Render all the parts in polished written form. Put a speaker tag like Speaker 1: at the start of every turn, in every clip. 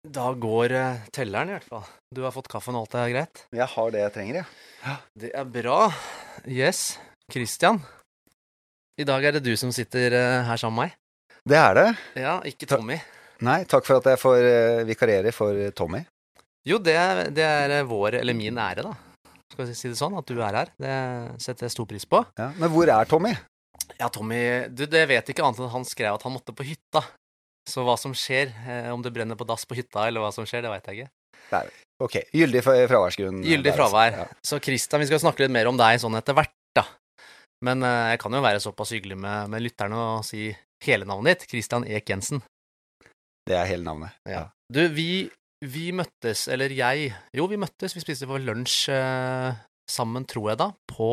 Speaker 1: Da går telleren i hvert fall. Du har fått kaffen og alt er greit?
Speaker 2: Jeg har det jeg trenger, ja.
Speaker 1: Det er bra. Yes. Christian, i dag er det du som sitter her sammen med meg.
Speaker 2: Det er det.
Speaker 1: Ja, ikke Tommy.
Speaker 2: Nei, takk for at jeg får vikarere for Tommy.
Speaker 1: Jo, det er vår, eller min ære da. Skal vi si det sånn, at du er her. Det setter jeg stor pris på.
Speaker 2: Ja, men hvor er Tommy?
Speaker 1: Ja, Tommy, det vet ikke annet enn at han skrev at han måtte på hytta. Så hva som skjer, om det brenner på dass på hytta, eller hva som skjer, det vet jeg ikke.
Speaker 2: Nei, ok, gyldig fraværsgrunn.
Speaker 1: Gyldig
Speaker 2: der,
Speaker 1: fravær.
Speaker 2: Ja.
Speaker 1: Så Christian, vi skal snakke litt mer om deg sånn etter hvert da. Men jeg kan jo være såpass hyggelig med lytterne og si hele navnet ditt, Christian Ek Jensen.
Speaker 2: Det er hele navnet.
Speaker 1: Ja. Du, vi møttes, eller vi møttes, vi spiste på lunsj sammen, tror jeg da, på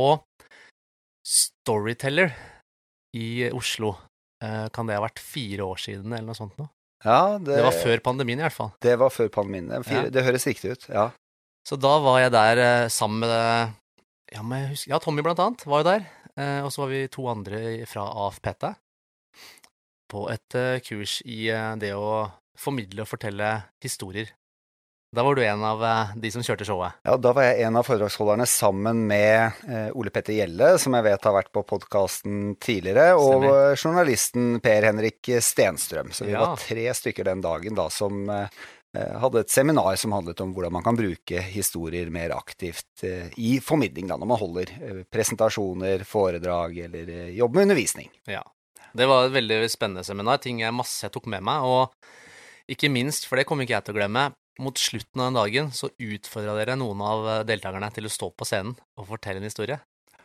Speaker 1: Storyteller i Oslo. Kan det ha vært 4 år siden, eller noe sånt nå?
Speaker 2: Ja,
Speaker 1: Det var før pandemien i hvert fall.
Speaker 2: Det var før pandemien.
Speaker 1: Ja.
Speaker 2: Det høres riktig ut, ja.
Speaker 1: Så da var jeg der sammen med Tommy blant annet var jo der, og så var vi 2 andre fra AFPT på et kurs i det å formidle og fortelle historier. Da var du en av de som kjørte showet.
Speaker 2: Ja, da var jeg en av foredragsholderne sammen med Ole Petter Gjelle, som jeg vet har vært på podcasten tidligere, og journalisten Per Henrik Stenstrøm. Så vi var 3 stykker den dagen da, som hadde et seminar som handlet om hvordan man kan bruke historier mer aktivt i formidling da, når man holder presentasjoner, foredrag eller jobber med undervisning.
Speaker 1: Ja, det var et veldig spennende seminar, ting jeg tok med meg, og ikke minst, for det kommer ikke jeg til å glemme, mot slutten av den dagen så utfordret dere noen av deltakerne til å stå på scenen og fortelle en historie.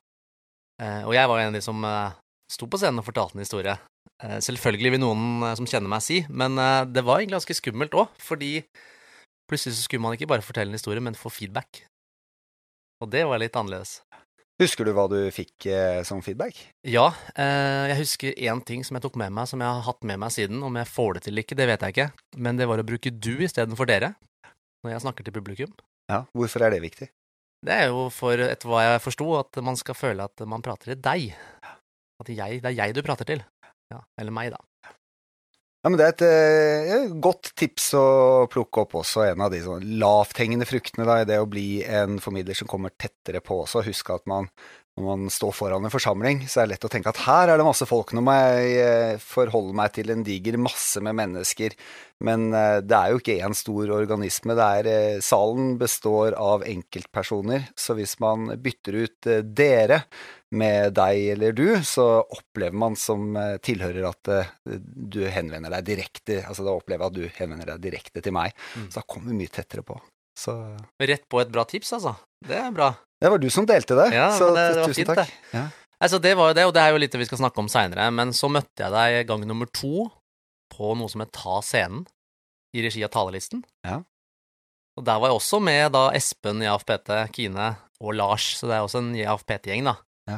Speaker 1: Og jeg var en av de som sto på scenen og fortalte en historie. Selvfølgelig vil noen som kjenner meg si, men det var egentlig ganske skummelt også, fordi plutselig så skulle man ikke bare fortelle en historie, men få feedback. Og det var litt annerledes.
Speaker 2: Husker du hva du fikk som feedback?
Speaker 1: Ja, jeg husker en ting som jeg tok med meg, som jeg har hatt med meg siden. Om jeg får det til ikke, det vet jeg ikke. Men det var å bruke du i stedet for dere, når jeg snakker til publikum.
Speaker 2: Ja, hvorfor er det viktig?
Speaker 1: Det er jo for, etter hva jeg forstod, at man skal føle at man prater til deg. At det er jeg du prater til. Ja, eller meg da.
Speaker 2: Ja, men det er et godt tips å plukke opp også en av de sånn lavthengende fruktene da, i det å bli en formidler som kommer tettere på også. Husk at når man står foran en forsamling, så er det lett å tenke at her er det masse folk, nå må jeg forholde meg til en diger masse med mennesker, men det er jo ikke en stor organisme, salen består av enkeltpersoner, så hvis man bytter ut dere med deg eller du, så opplever man som tilhører at du henvender deg direkte, altså da opplever jeg at du henvender deg direkte til meg, så da kommer vi mye tettere på. Så...
Speaker 1: Rett på et bra tips, altså. Det er bra.
Speaker 2: Det var du som delte det,
Speaker 1: ja,
Speaker 2: så
Speaker 1: det var
Speaker 2: tusen
Speaker 1: fint,
Speaker 2: takk.
Speaker 1: Det.
Speaker 2: Ja.
Speaker 1: Altså, det var jo det, og det er jo litt det vi skal snakke om senere, men så møtte jeg deg gang nummer 2 på noe som het Ta scenen, i regi av Talerlisten.
Speaker 2: Ja.
Speaker 1: Og der var jeg også med da Espen i AFPT, Kine og Lars, så det er også en AFPT-gjeng da.
Speaker 2: Ja.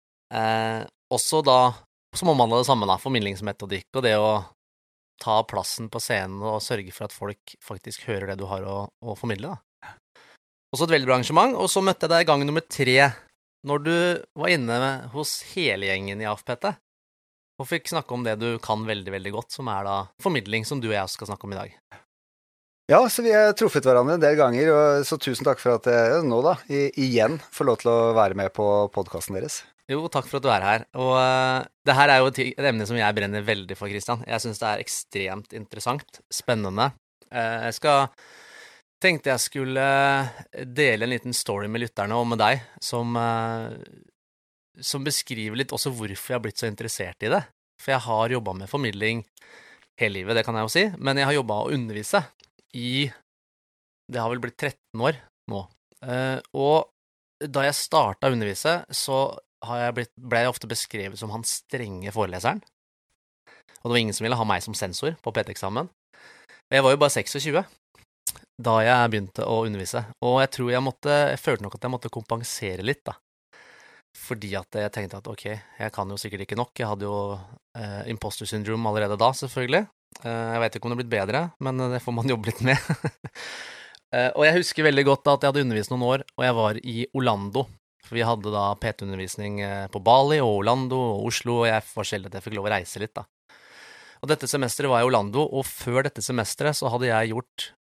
Speaker 1: Også da, som omhandlet det samme da, formidlingsmetodikk, og det å ta plassen på scenen og sørge for at folk faktisk hører det du har å formidle da. Også et veldig bra arrangement, og så møtte jeg deg gang nummer 3, når du var inne hos hele gjengen i AFPT, og fikk snakke om det du kan veldig, veldig godt, som er da formidling, som du og jeg skal snakke om i dag.
Speaker 2: Ja, så vi har truffet hverandre en del ganger, og så tusen takk for at jeg nå da, igjen får lov til å være med på podcasten deres.
Speaker 1: Jo, takk for at du er her, og det her er jo et emne som jeg brenner veldig for, Christian. Jeg synes det er ekstremt interessant, spennende. Tenkte jeg skulle dele en liten story med lytterne og med deg, som beskriver litt også hvorfor jeg har blitt så interessert i det. For jeg har jobbet med formidling hele livet, det kan jeg jo si, men jeg har jobbet å undervise det har vel blitt 13 år nå. Og da jeg startet å undervise, så ble jeg ofte beskrevet som han strenge foreleseren. Og det var ingen som ville ha meg som sensor på PT-eksamen. Jeg var jo bare 26 da jeg begynte å undervise, og jeg tror jeg følte nok at jeg måtte kompensere litt da, fordi at jeg tenkte at ok, jeg kan jo sikkert ikke nok, jeg hadde jo imposter syndrome allerede da selvfølgelig, jeg vet ikke om det har blitt bedre, men det får man jobbe litt med, og jeg husker veldig godt at jeg hadde undervist noen år, og jeg var i Orlando, for vi hadde da PT-undervisning på Bali og Orlando og Oslo, og jeg var sjelden at jeg fikk lov å reise litt da. Og dette semesteret var jeg i Orlando, og før dette semesteret så hadde jeg gjort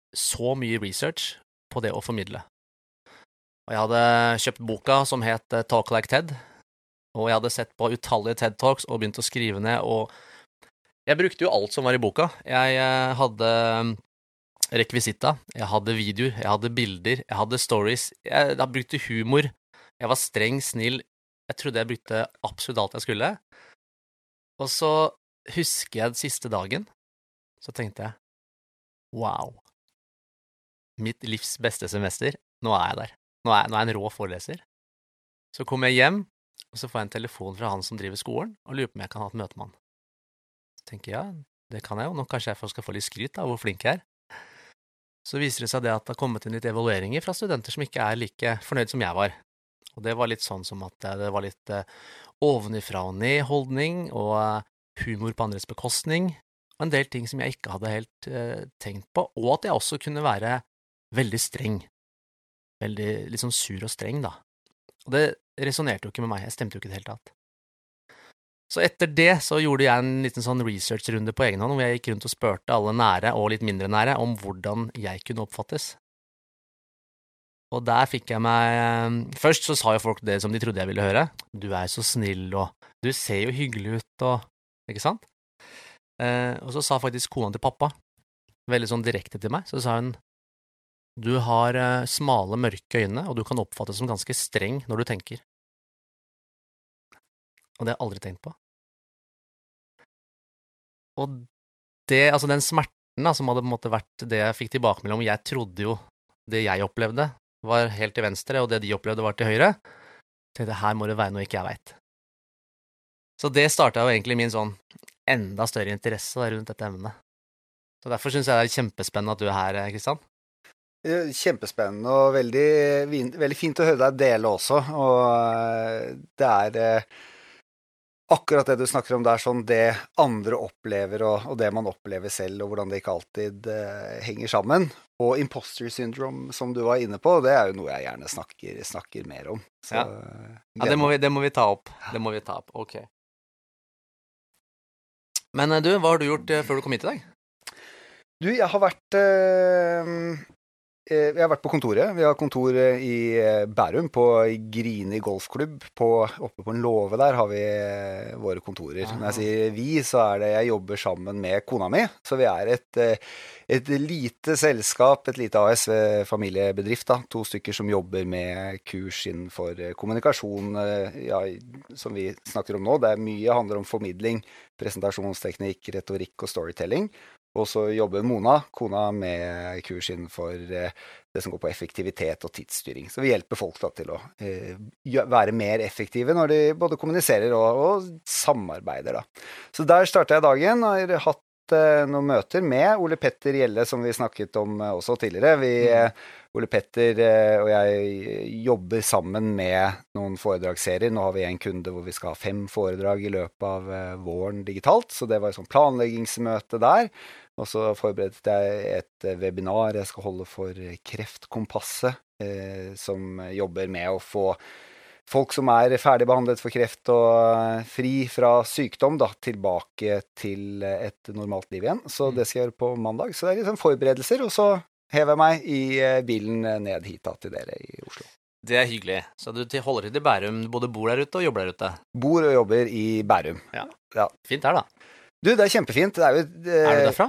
Speaker 1: så mye research på det å formidle. Og jeg hadde kjøpt boka som het Talk Like TED, og jeg hadde sett på utallige TED Talks og begynt å skrive ned, og jeg brukte jo alt som var i boka. Jeg hadde rekvisitta, jeg hadde videoer, jeg hadde bilder, jeg hadde stories, jeg brukte humor, jeg var streng, snill, jeg trodde jeg brukte absolutt alt jeg skulle. Og så husker jeg den siste dagen, så tenkte jeg, wow, mitt livs beste semester, nå er jeg der. Nå er jeg en rå foreleser. Så kom jeg hjem, og så får jeg en telefon fra han som driver skolen, og lurer på om jeg kan ha et møte med han. Så tenker jeg, ja, det kan jeg jo, nå kanskje jeg skal få litt skryt av hvor flink jeg er. Så viser det seg det at det har kommet inn litt evalueringer fra studenter som ikke er like fornøyd som jeg var. Og det var litt sånn som at det var litt ovenifra og ned-holdning, og humor på andres bekostning, og en del ting som jeg ikke hadde helt tenkt på, og at jeg også kunne være veldig streng. Veldig litt sånn sur og streng, da. Og det resonerte jo ikke med meg, jeg stemte jo ikke det helt tatt. Så etter det så gjorde jeg en liten sånn research-runde på egen hånd, hvor jeg gikk rundt og spurte alle nære og litt mindre nære om hvordan jeg kunne oppfattes. Og der fikk jeg meg først så sa jo folk det som de trodde jeg ville høre. Du er så snill, og du ser jo hyggelig ut, og ikke sant? Og så sa faktisk kona til pappa, veldig sånn direkte til meg, så sa hun, du har smale, mørke øyne, og du kan oppfattes som ganske streng når du tenker. Og det har jeg aldri tenkt på. Og det, altså den smerten da, som hadde på en måte vært det jeg fikk tilbakemelding om, jeg trodde jo det jeg opplevde var helt til venstre, og det de opplevde var til høyre, tenkte her må det være noe ikke jeg vet. Så det startet jo egentlig min sånn enda større interesse rundt dette emnet. Så derfor synes jeg det er kjempespennende at du er her, Kristian.
Speaker 2: Kjempespennende og veldig fint å høre deg dele også, og det er akkurat det du snakker om der, sånn det andre opplever og det man opplever selv, og hvordan det ikke alltid henger sammen. Og imposter syndrome, som du var inne på, det er jo noe jeg gjerne snakker mer om. Så,
Speaker 1: ja, det må vi ta opp. Det må vi ta opp, ok. Men du, hva har du gjort før du kom hit i dag?
Speaker 2: Du, jeg har vært på kontoret. Vi har kontor i Bærum, på Grini golfklubb. Oppe på en låve der har vi våre kontorer. Når jeg sier vi, så er det jeg jobber sammen med kona mi. Så vi er et lite selskap, et lite AS, familiebedrift, da. 2 stykker som jobber med kurs innenfor kommunikasjon, ja, som vi snakker om nå. Det er mye handler om formidling, presentasjonsteknikk, retorikk og storytelling. Og så jobber Mona, kona, med kurs innenfor det som går på effektivitet og tidsstyring. Så vi hjelper folk da til å være mer effektive når de både kommuniserer og samarbeider da. Så der startet jeg dagen, og har hatt noen møter med Ole Petter Gjelle, som vi snakket om også tidligere. Ole Petter og jeg jobber sammen med noen foredragsserier. Nå har vi en kunde hvor vi skal ha 5 foredrag i løpet av våren digitalt, så det var et sånn planleggingsmøte der. Og så forberedte jeg et webinar jeg skal holde for Kreftkompasset, som jobber med å få folk som er ferdig behandlet for kreft og fri fra sykdom da, tilbake til et normalt liv igjen. Så det skal jeg gjøre på mandag. Så det er liksom forberedelser, og så hever jeg meg i bilen ned hit da, til dere i Oslo.
Speaker 1: Det er hyggelig. Så du holder til i Bærum, du både bor der ute og jobber der ute?
Speaker 2: Bor og jobber i Bærum.
Speaker 1: Ja. Fint her da.
Speaker 2: Du, det er kjempefint. Det er jo
Speaker 1: Er du derfra?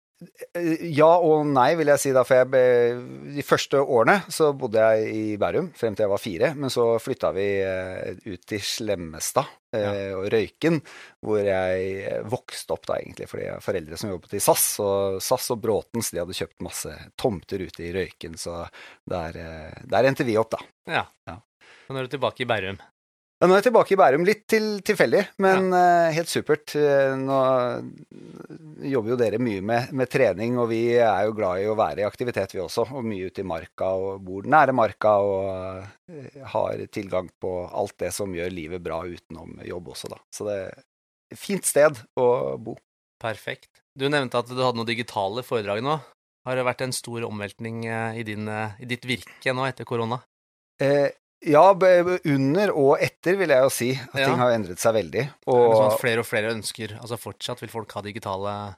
Speaker 2: Ja og nei, vil jeg si da, for de første årene så bodde jeg i Bærum, frem til jeg var 4, men så flyttet vi ut til Slemmestad og Røyken, hvor jeg vokste opp da egentlig, fordi jeg har foreldre som jobbet i SAS, og SAS og Bråtens, de hadde kjøpt masse tomter ute i Røyken, så der endte vi opp da.
Speaker 1: Ja. Så nå er du tilbake i Bærum?
Speaker 2: Ja, nå er jeg tilbake i Bærum, litt tilfeldig, men helt supert. Nå jobber jo dere mye med trening, og vi er jo glad i å være i aktivitet vi også, og mye ute i marka, og bor nære marka, og har tilgang på alt det som gjør livet bra utenom jobb også da. Så det er et fint sted å bo. Perfekt.
Speaker 1: Du nevnte at du hadde noen digitale foredrag nå. Har det vært en stor omveltning i ditt virke nå etter korona?
Speaker 2: Ja, under og etter vil jeg jo si at ting har endret seg veldig.
Speaker 1: Og sånn at flere og flere ønsker, altså fortsatt vil folk ha digitale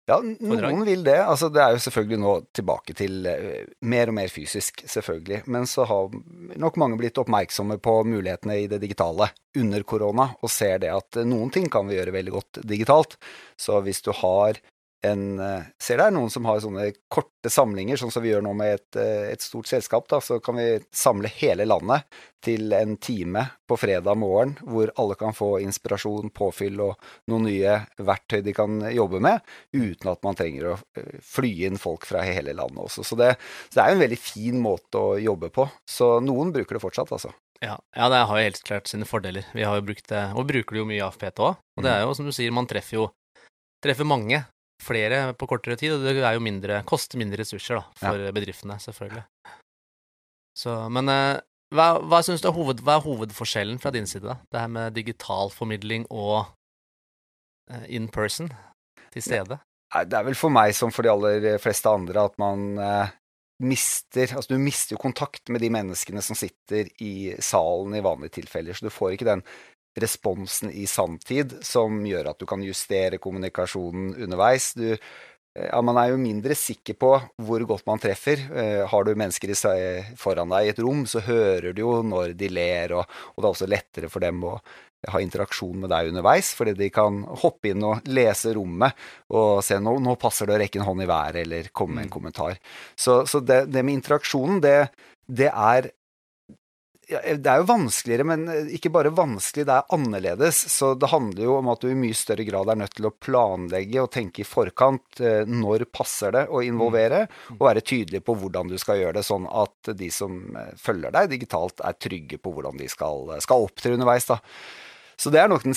Speaker 2: Ja,
Speaker 1: foredrag?
Speaker 2: noen vil det. Altså, det er jo selvfølgelig nå tilbake til mer og mer fysisk, selvfølgelig. Men så har nok mange blitt oppmerksomme på mulighetene i det digitale under korona, og ser det at noen ting kan vi gjøre veldig godt digitalt. Så hvis du har ser det noen som har sånne korte samlinger, sånn som vi gjør nå med et stort selskap, da, så kan vi samle hele landet til en time på fredag morgen, hvor alle kan få inspirasjon, påfyll og noen nye verktøy de kan jobbe med, uten at man trenger å fly inn folk fra hele landet også. Så det er jo en veldig fin måte å jobbe på, så noen bruker det fortsatt, altså.
Speaker 1: Ja, det har jo helt klart sine fordeler. Vi har jo brukt det, og bruker det jo mye i AFPT også, og det er jo, som du sier, man treffer mange, flere på kortere tid, og det er jo koster mindre ressurser da, for bedriftene, selvfølgelig. Så, men hva synes du hva er hovedforskjellen fra din side da? Det her med digital formidling og in person til stede? Det
Speaker 2: er vel for meg som for de aller fleste andre at man du mister jo kontakt med de menneskene som sitter i salen i vanlige tilfeller, så du får ikke den responsen i sanntid som gjør at du kan justere kommunikasjonen underveis. Man er jo mindre sikker på hvor godt man treffer. Har du mennesker foran deg i et rom, så hører du jo når de ler, og det er også lettere for dem å ha interaksjon med deg underveis, fordi de kan hoppe inn og lese rommet og se nå passer det å rekke en hånd i været, eller komme med en kommentar. Så det med interaksjonen, det er jo vanskeligere, men ikke bare vanskelig, det er annerledes. Så det handler jo om at du i mye større grad er nødt til å planlegge og tenke i forkant når passer det å involvere, og være tydelig på hvordan du skal gjøre det, sånn at de som følger deg digitalt er trygge på hvordan de skal opptre underveis, da. Så det er nok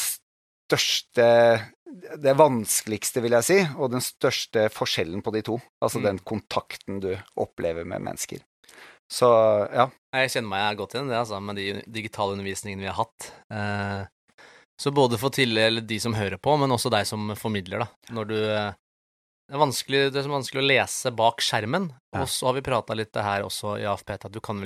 Speaker 2: det vanskeligste, vil jeg si, og den største forskjellen på de to. Altså den kontakten du opplever med mennesker. Så, ja.
Speaker 1: Jeg kjenner meg godt igjen det, altså, med de digitale undervisningene vi har hatt. Så både for de som hører på, men også deg som formidler, da. Når det er vanskelig å lese bak skjermen, og så har vi pratet litt det her også i AFPT, at du kan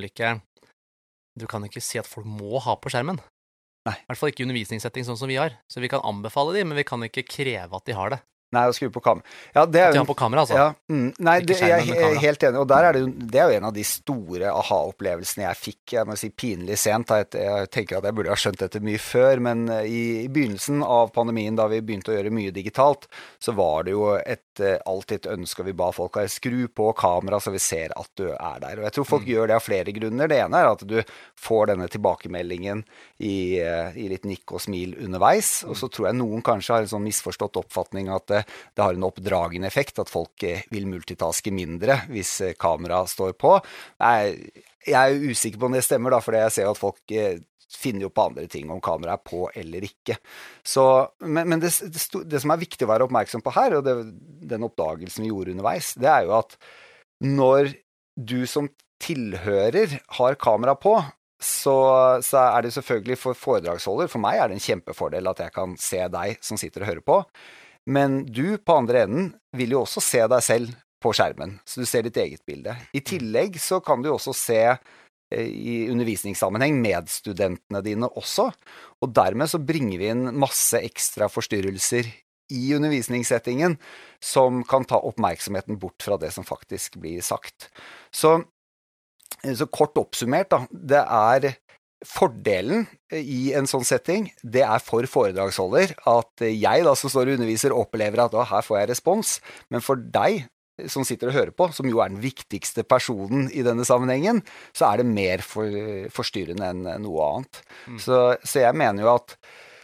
Speaker 1: ikke si at folk må ha på skjermen.
Speaker 2: Nei.
Speaker 1: I hvert fall ikke i undervisningssetting sånn som vi har. Så vi kan anbefale dem, men vi kan ikke kreve at de har det.
Speaker 2: Nei, å skru på kamera. Ja, det er jo
Speaker 1: på kamera, altså.
Speaker 2: Ja, nei, jeg er helt enig, og der det er jo en av de store aha-opplevelsene jeg fikk, jeg må si pinlig sent, jeg tenker at jeg burde ha skjønt dette mye før, men i begynnelsen av pandemien, da vi begynte å gjøre mye digitalt, så var det jo alltid et ønske, og vi ba folk å skru på kamera så vi ser at du er der, og jeg tror folk gjør det av flere grunner. Det ene er at du får denne tilbakemeldingen i litt nikk og smil underveis, og så tror jeg noen kanskje har en sånn misforstått oppfatning at det har en oppdragende effekt, at folk vil multitaske mindre hvis kamera står på. Jeg er usikker på om det stemmer, da, fordi jeg ser at folk finner jo på andre ting om kamera er på eller ikke. Så, men det som er viktig å være oppmerksom på her, og den oppdagelsen vi gjorde underveis, det er jo at når du som tilhører har kamera på, så er det selvfølgelig for foredragsholder, for meg er det en kjempefordel at jeg kan se deg som sitter og hører på, men du på andre enden vil jo også se deg selv på skjermen, så du ser ditt eget bilde. I tillegg så kan du også se i undervisningssammenheng medstudentene dine også, og dermed så bringer vi inn masse ekstra forstyrrelser i undervisningssettingen som kan ta oppmerksomheten bort fra det som faktisk blir sagt. Så kort oppsummert da, det er fordelen i en sånn setting, det er for foredragsholder at jeg da som står og underviser opplever at her får jeg respons, men for deg som sitter og hører på, som jo er den viktigste personen i denne sammenhengen, så er det mer forstyrrende enn noe annet. Så jeg mener jo at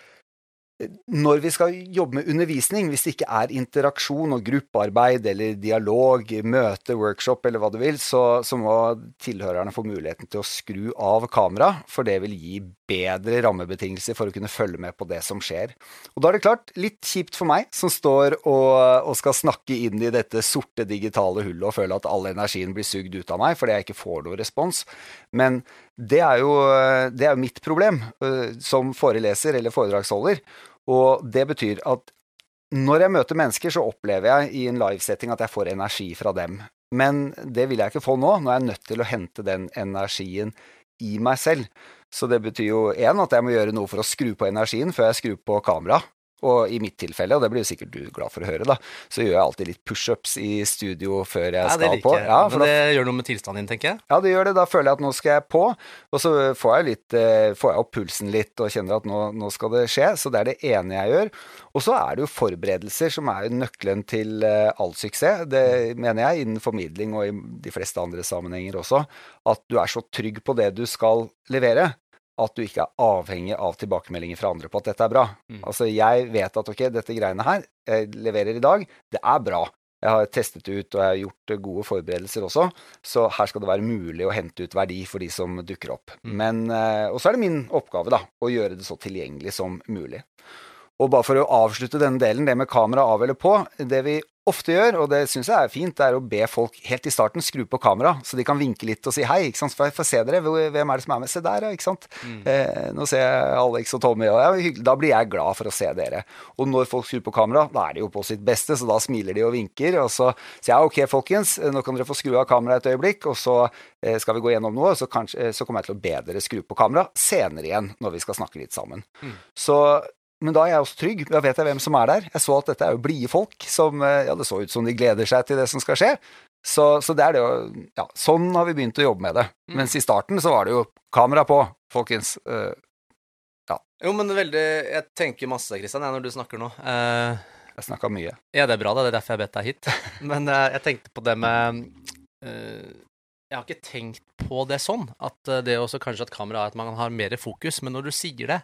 Speaker 2: når vi skal jobbe med undervisning, hvis det ikke er interaksjon og gruppearbeid eller dialog, møte, workshop eller hva du vil, så må tilhørerne få muligheten til å skru av kamera, for det vil gi bedre rammebetingelser for å kunne følge med på det som skjer. Og da er det klart, litt kjipt for meg som står og skal snakke inn i dette sorte digitale hullet og føle at all energien blir sugd ut av meg fordi jeg ikke får noe respons. Men det er jo mitt problem som foreleser eller foredragsholder. Og det betyr at når jeg møter mennesker, så opplever jeg i en live-setting at jeg får energi fra dem. Men det vil jeg ikke få nå er jeg nødt til å hente den energien i meg selv. Så det betyr jo at jeg må gjøre noe for å skru på energien før jeg skrur på kamera. Og i mitt tilfelle, og det blir jo sikkert du glad for å høre da, så gjør jeg alltid litt push-ups i studio før jeg
Speaker 1: Ja, det
Speaker 2: skal
Speaker 1: liker
Speaker 2: på.
Speaker 1: jeg.
Speaker 2: Ja,
Speaker 1: Men det gjør noe med tilstanden din, tenker jeg.
Speaker 2: Ja, det gjør det. Da føler jeg at nå skal jeg på, og så får jeg opp pulsen litt og kjenner at nå skal det skje, så det er det ene jeg gjør. Og så er det jo forberedelser som er nøkkelen til all suksess. Det mener jeg innen formidling og i de fleste andre sammenhenger også, at du er så trygg på det du skal levere, at du ikke er avhengig av tilbakemeldinger fra andre på at dette er bra. Altså, jeg vet at, ok, dette greiene her jeg leverer i dag, det er bra. Jeg har testet ut, og jeg har gjort gode forberedelser også, så her skal det være mulig å hente ut verdi for de som dukker opp. Men, og så er det min oppgave da, å gjøre det så tilgjengelig som mulig. Og bare for å avslutte denne delen, det med kamera av eller på, det vi ofte gjør, og det synes jeg er fint, det er å be folk helt i starten skru på kamera, så de kan vinke litt og si hei, ikke sant? For se dere, hvem er det som er med? Se der, ikke sant? Nå ser jeg Alex og Tommy, og ja, da blir jeg glad for å se dere. Og når folk skrur på kamera, da er de jo på sitt beste, så da smiler de og vinker, og så sier jeg, ok folkens, nå kan dere få skru av kamera et øyeblikk, og så skal vi gå gjennom noe, så kommer jeg til å be dere skru på kamera senere igjen, når vi skal snakke litt sammen. Men da er jeg også trygg, da vet jeg hvem som er der. Jeg så at dette er jo blide folk, som, ja, det så ut som de gleder seg til det som skal skje. Så det er det jo, ja, sånn har vi begynt å jobbe med det. Mens i starten så var det jo kamera på, folkens. Ja.
Speaker 1: Jo, men veldig, jeg tenker masse, Kristian, når du snakker nå.
Speaker 2: Jeg snakket mye.
Speaker 1: Ja, det er bra, det er derfor jeg bedt deg hit. Men jeg tenkte på det med, jeg har ikke tenkt på det sånn, at det er også kanskje at kamera er at man har mer fokus, men når du sier det,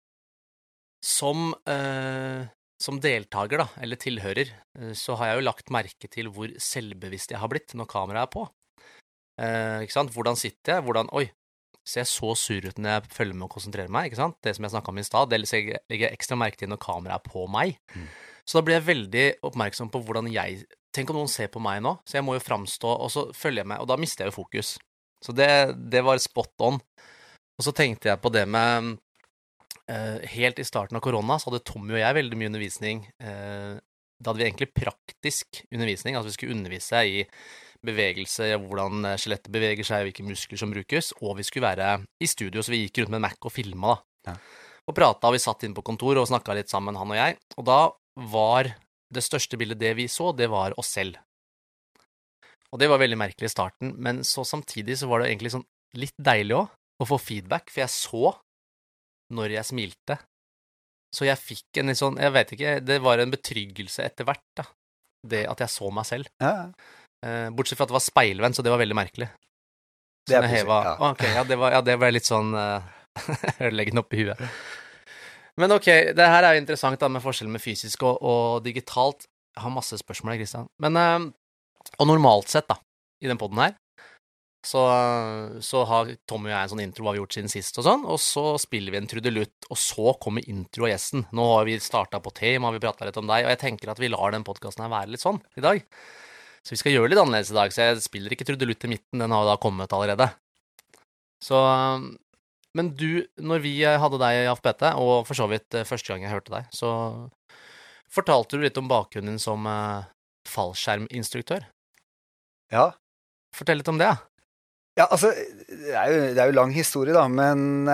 Speaker 1: som deltaker da, eller tilhører, så har jeg jo lagt merke til hvor selvbevisst jeg har blitt når kameraet er på. Ikke sant? Hvordan sitter jeg? Oi, ser jeg så sur ut når jeg følger med og konsentrerer meg, ikke sant? Det som jeg snakket om i stad, det legger jeg ekstra merke til når kameraet er på meg. Så da blir jeg veldig oppmerksom på hvordan tenk om noen ser på meg nå, så jeg må jo framstå, og så følger jeg med, og da mister jeg jo fokus. Så det var spot on. Og så tenkte jeg på det med helt i starten av korona så hadde Tommy og jeg veldig mye undervisning. Da hadde vi egentlig praktisk undervisning, altså vi skulle undervise i bevegelse, hvordan skjelettet beveger seg, hvilke muskler som brukes, og vi skulle være i studio, så vi gikk rundt med en Mac og filmet da. Ja. Og pratet, og vi satt inn på kontor og snakket litt sammen, han og jeg, og da var det største bildet det vi så, det var oss selv. Og det var veldig merkelig i starten, men så samtidig så var det egentlig sånn litt deilig også å få feedback, for jeg så når jeg smilte. Så jeg fikk en sånn, jeg vet ikke, det var en betryggelse etter hvert da, det at jeg så meg selv.
Speaker 2: Ja.
Speaker 1: Bortsett fra at det var speilvendt, så det var veldig merkelig.
Speaker 2: Det er positivt, ja.
Speaker 1: Ok, det var litt sånn, legge den opp i huet. Men ok, det her er jo interessant da, med forskjellen med fysisk og digitalt. Jeg har masse spørsmål, Kristian. Men, og normalt sett da, i den podden her, så har Tommy og jeg en sånn intro hva vi har gjort siden sist og sånn, og så spiller vi en trudelutt, og så kommer intro og gjesten. Nå har vi startet på tema, vi pratet litt om deg, og jeg tenker at vi lar den podcasten her være litt sånn i dag. Så vi skal gjøre litt annerledes i dag, så jeg spiller ikke trudelutt i midten, den har jo da kommet allerede. Så, men du, når vi hadde deg i AFPT, og for så vidt første gang jeg hørte deg, så fortalte du litt om bakgrunnen din som fallskjerminstruktør.
Speaker 2: Ja.
Speaker 1: Fortell litt om det, ja.
Speaker 2: Ja, altså, det er jo lang historie da, men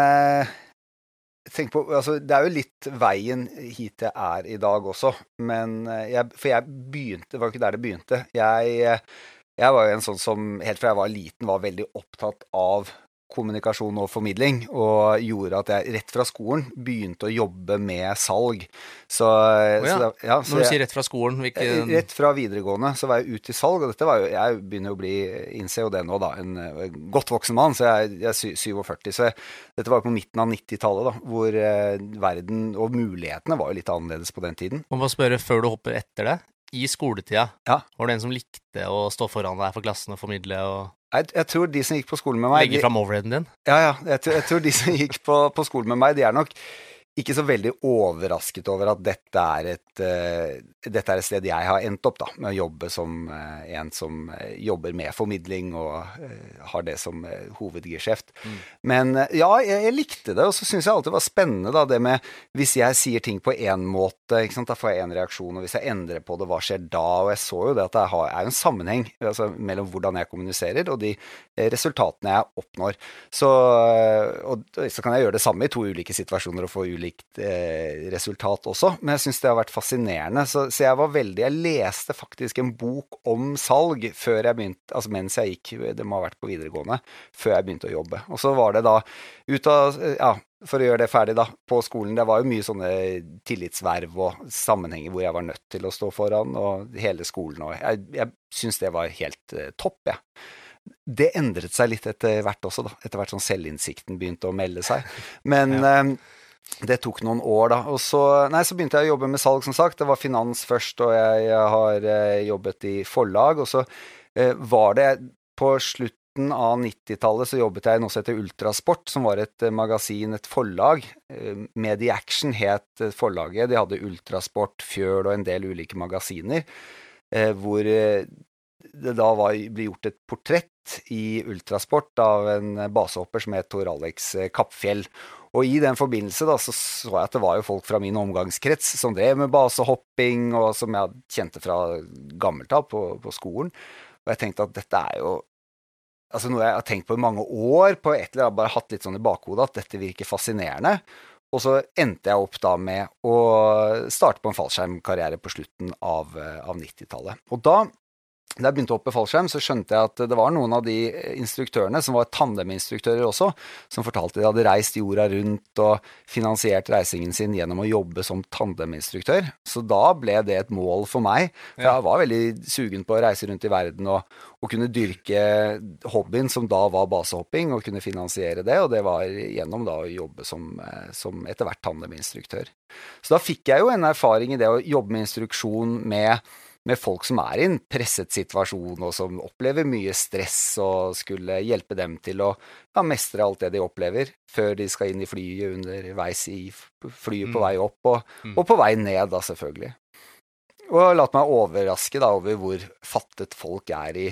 Speaker 2: tenk på, altså, det er jo litt veien hit jeg er i dag også, men for jeg begynte, det var jo ikke der det begynte. Jeg var jo en sånn som, helt fra jeg var liten, var veldig opptatt av kommunikasjon og formidling, og gjorde at jeg rett fra skolen begynte å jobbe med salg.
Speaker 1: Når du sier rett fra skolen,
Speaker 2: rett fra videregående, så var jeg ute i salg, og dette var jo, jeg begynner å innse jo det nå da, en godt voksen mann, så jeg er 47, så dette var på midten av 90-tallet da, hvor verden og mulighetene var jo litt annerledes på den tiden.
Speaker 1: Og hva spørre før du hopper etter det? I skoletida,
Speaker 2: ja.
Speaker 1: Var det en som likte å stå foran deg for klassen og formidle og...
Speaker 2: Jeg tror de som gikk på skolen med meg...
Speaker 1: Legge frem overheaden din?
Speaker 2: Ja, jeg tror de som gikk på skolen med meg, de er nok ikke så veldig overrasket over at dette er dette et sted jeg har endt opp da, med å jobbe som en som jobber med formidling og har det som hovedgeskjeft. Men ja, jeg likte det, og så synes jeg alltid det var spennende da, det med, hvis jeg sier ting på en måte, ikke sant, da får jeg en reaksjon, og hvis jeg endrer på det, hva skjer da? Og jeg så jo det at det er jo en sammenheng altså, mellom hvordan jeg kommuniserer og de resultatene jeg oppnår. Så kan jeg gjøre det samme i to ulike situasjoner og få ulikt resultat også, men jeg synes det har vært fascinerende, så jeg leste faktisk en bok om salg før jeg begynte, altså mens jeg gikk, det må ha vært på videregående, før jeg begynte å jobbe. Og så var det da, for å gjøre det ferdig da, på skolen, det var jo mye sånne tillitsverv og sammenhenger hvor jeg var nødt til å stå foran, og hele skolen, og jeg synes det var helt topp, ja. Det endret seg litt etter hvert også da, etter hvert sånn selvinnsikten begynte å melde seg, men det tok noen år da, og så begynte jeg å jobbe med salg som sagt, det var finans først, og jeg har jobbet i forlag, og så var det på slutten av 90-tallet så jobbet jeg i noe som heter Ultrasport, som var et magasin, et forlag, Media Action het forlaget, de hadde Ultrasport, Fjøl og en del ulike magasiner, hvor det da ble gjort et portrett i Ultrasport av en basehopper som het Tor Alex Kappfjell. Og i den forbindelse da, så jeg at det var jo folk fra min omgangskrets som drev med basehopping, og som jeg kjente fra gammelt av på skolen. Og jeg tenkte at dette jo altså noe jeg har tenkt på i mange år, på et eller annet, bare hatt litt sånn i bakhodet, at dette virker fascinerende. Og så endte jeg opp da med å starte på en fallskjermkarriere på slutten av 90-tallet. Og da jeg begynte opp i fallskjerm, så skjønte jeg at det var noen av de instruktørene, som var tandeminstruktører også, som fortalte de hadde reist jorda rundt og finansiert reisingen sin gjennom å jobbe som tandeminstruktør. Så da ble det et mål for meg, for jeg var veldig sugen på å reise rundt i verden og kunne dyrke hobbyen som da var basehopping, og kunne finansiere det, og det var gjennom da å jobbe som etter hvert tandeminstruktør. Så da fikk jeg jo en erfaring i det å jobbe med instruksjon med folk som i en presset situasjon og som opplever mye stress og skulle hjelpe dem til å mestre alt det de opplever før de skal inn i flyet underveis i flyet på vei opp og på vei ned da selvfølgelig. Og latt meg overraske da over hvor fattet folk i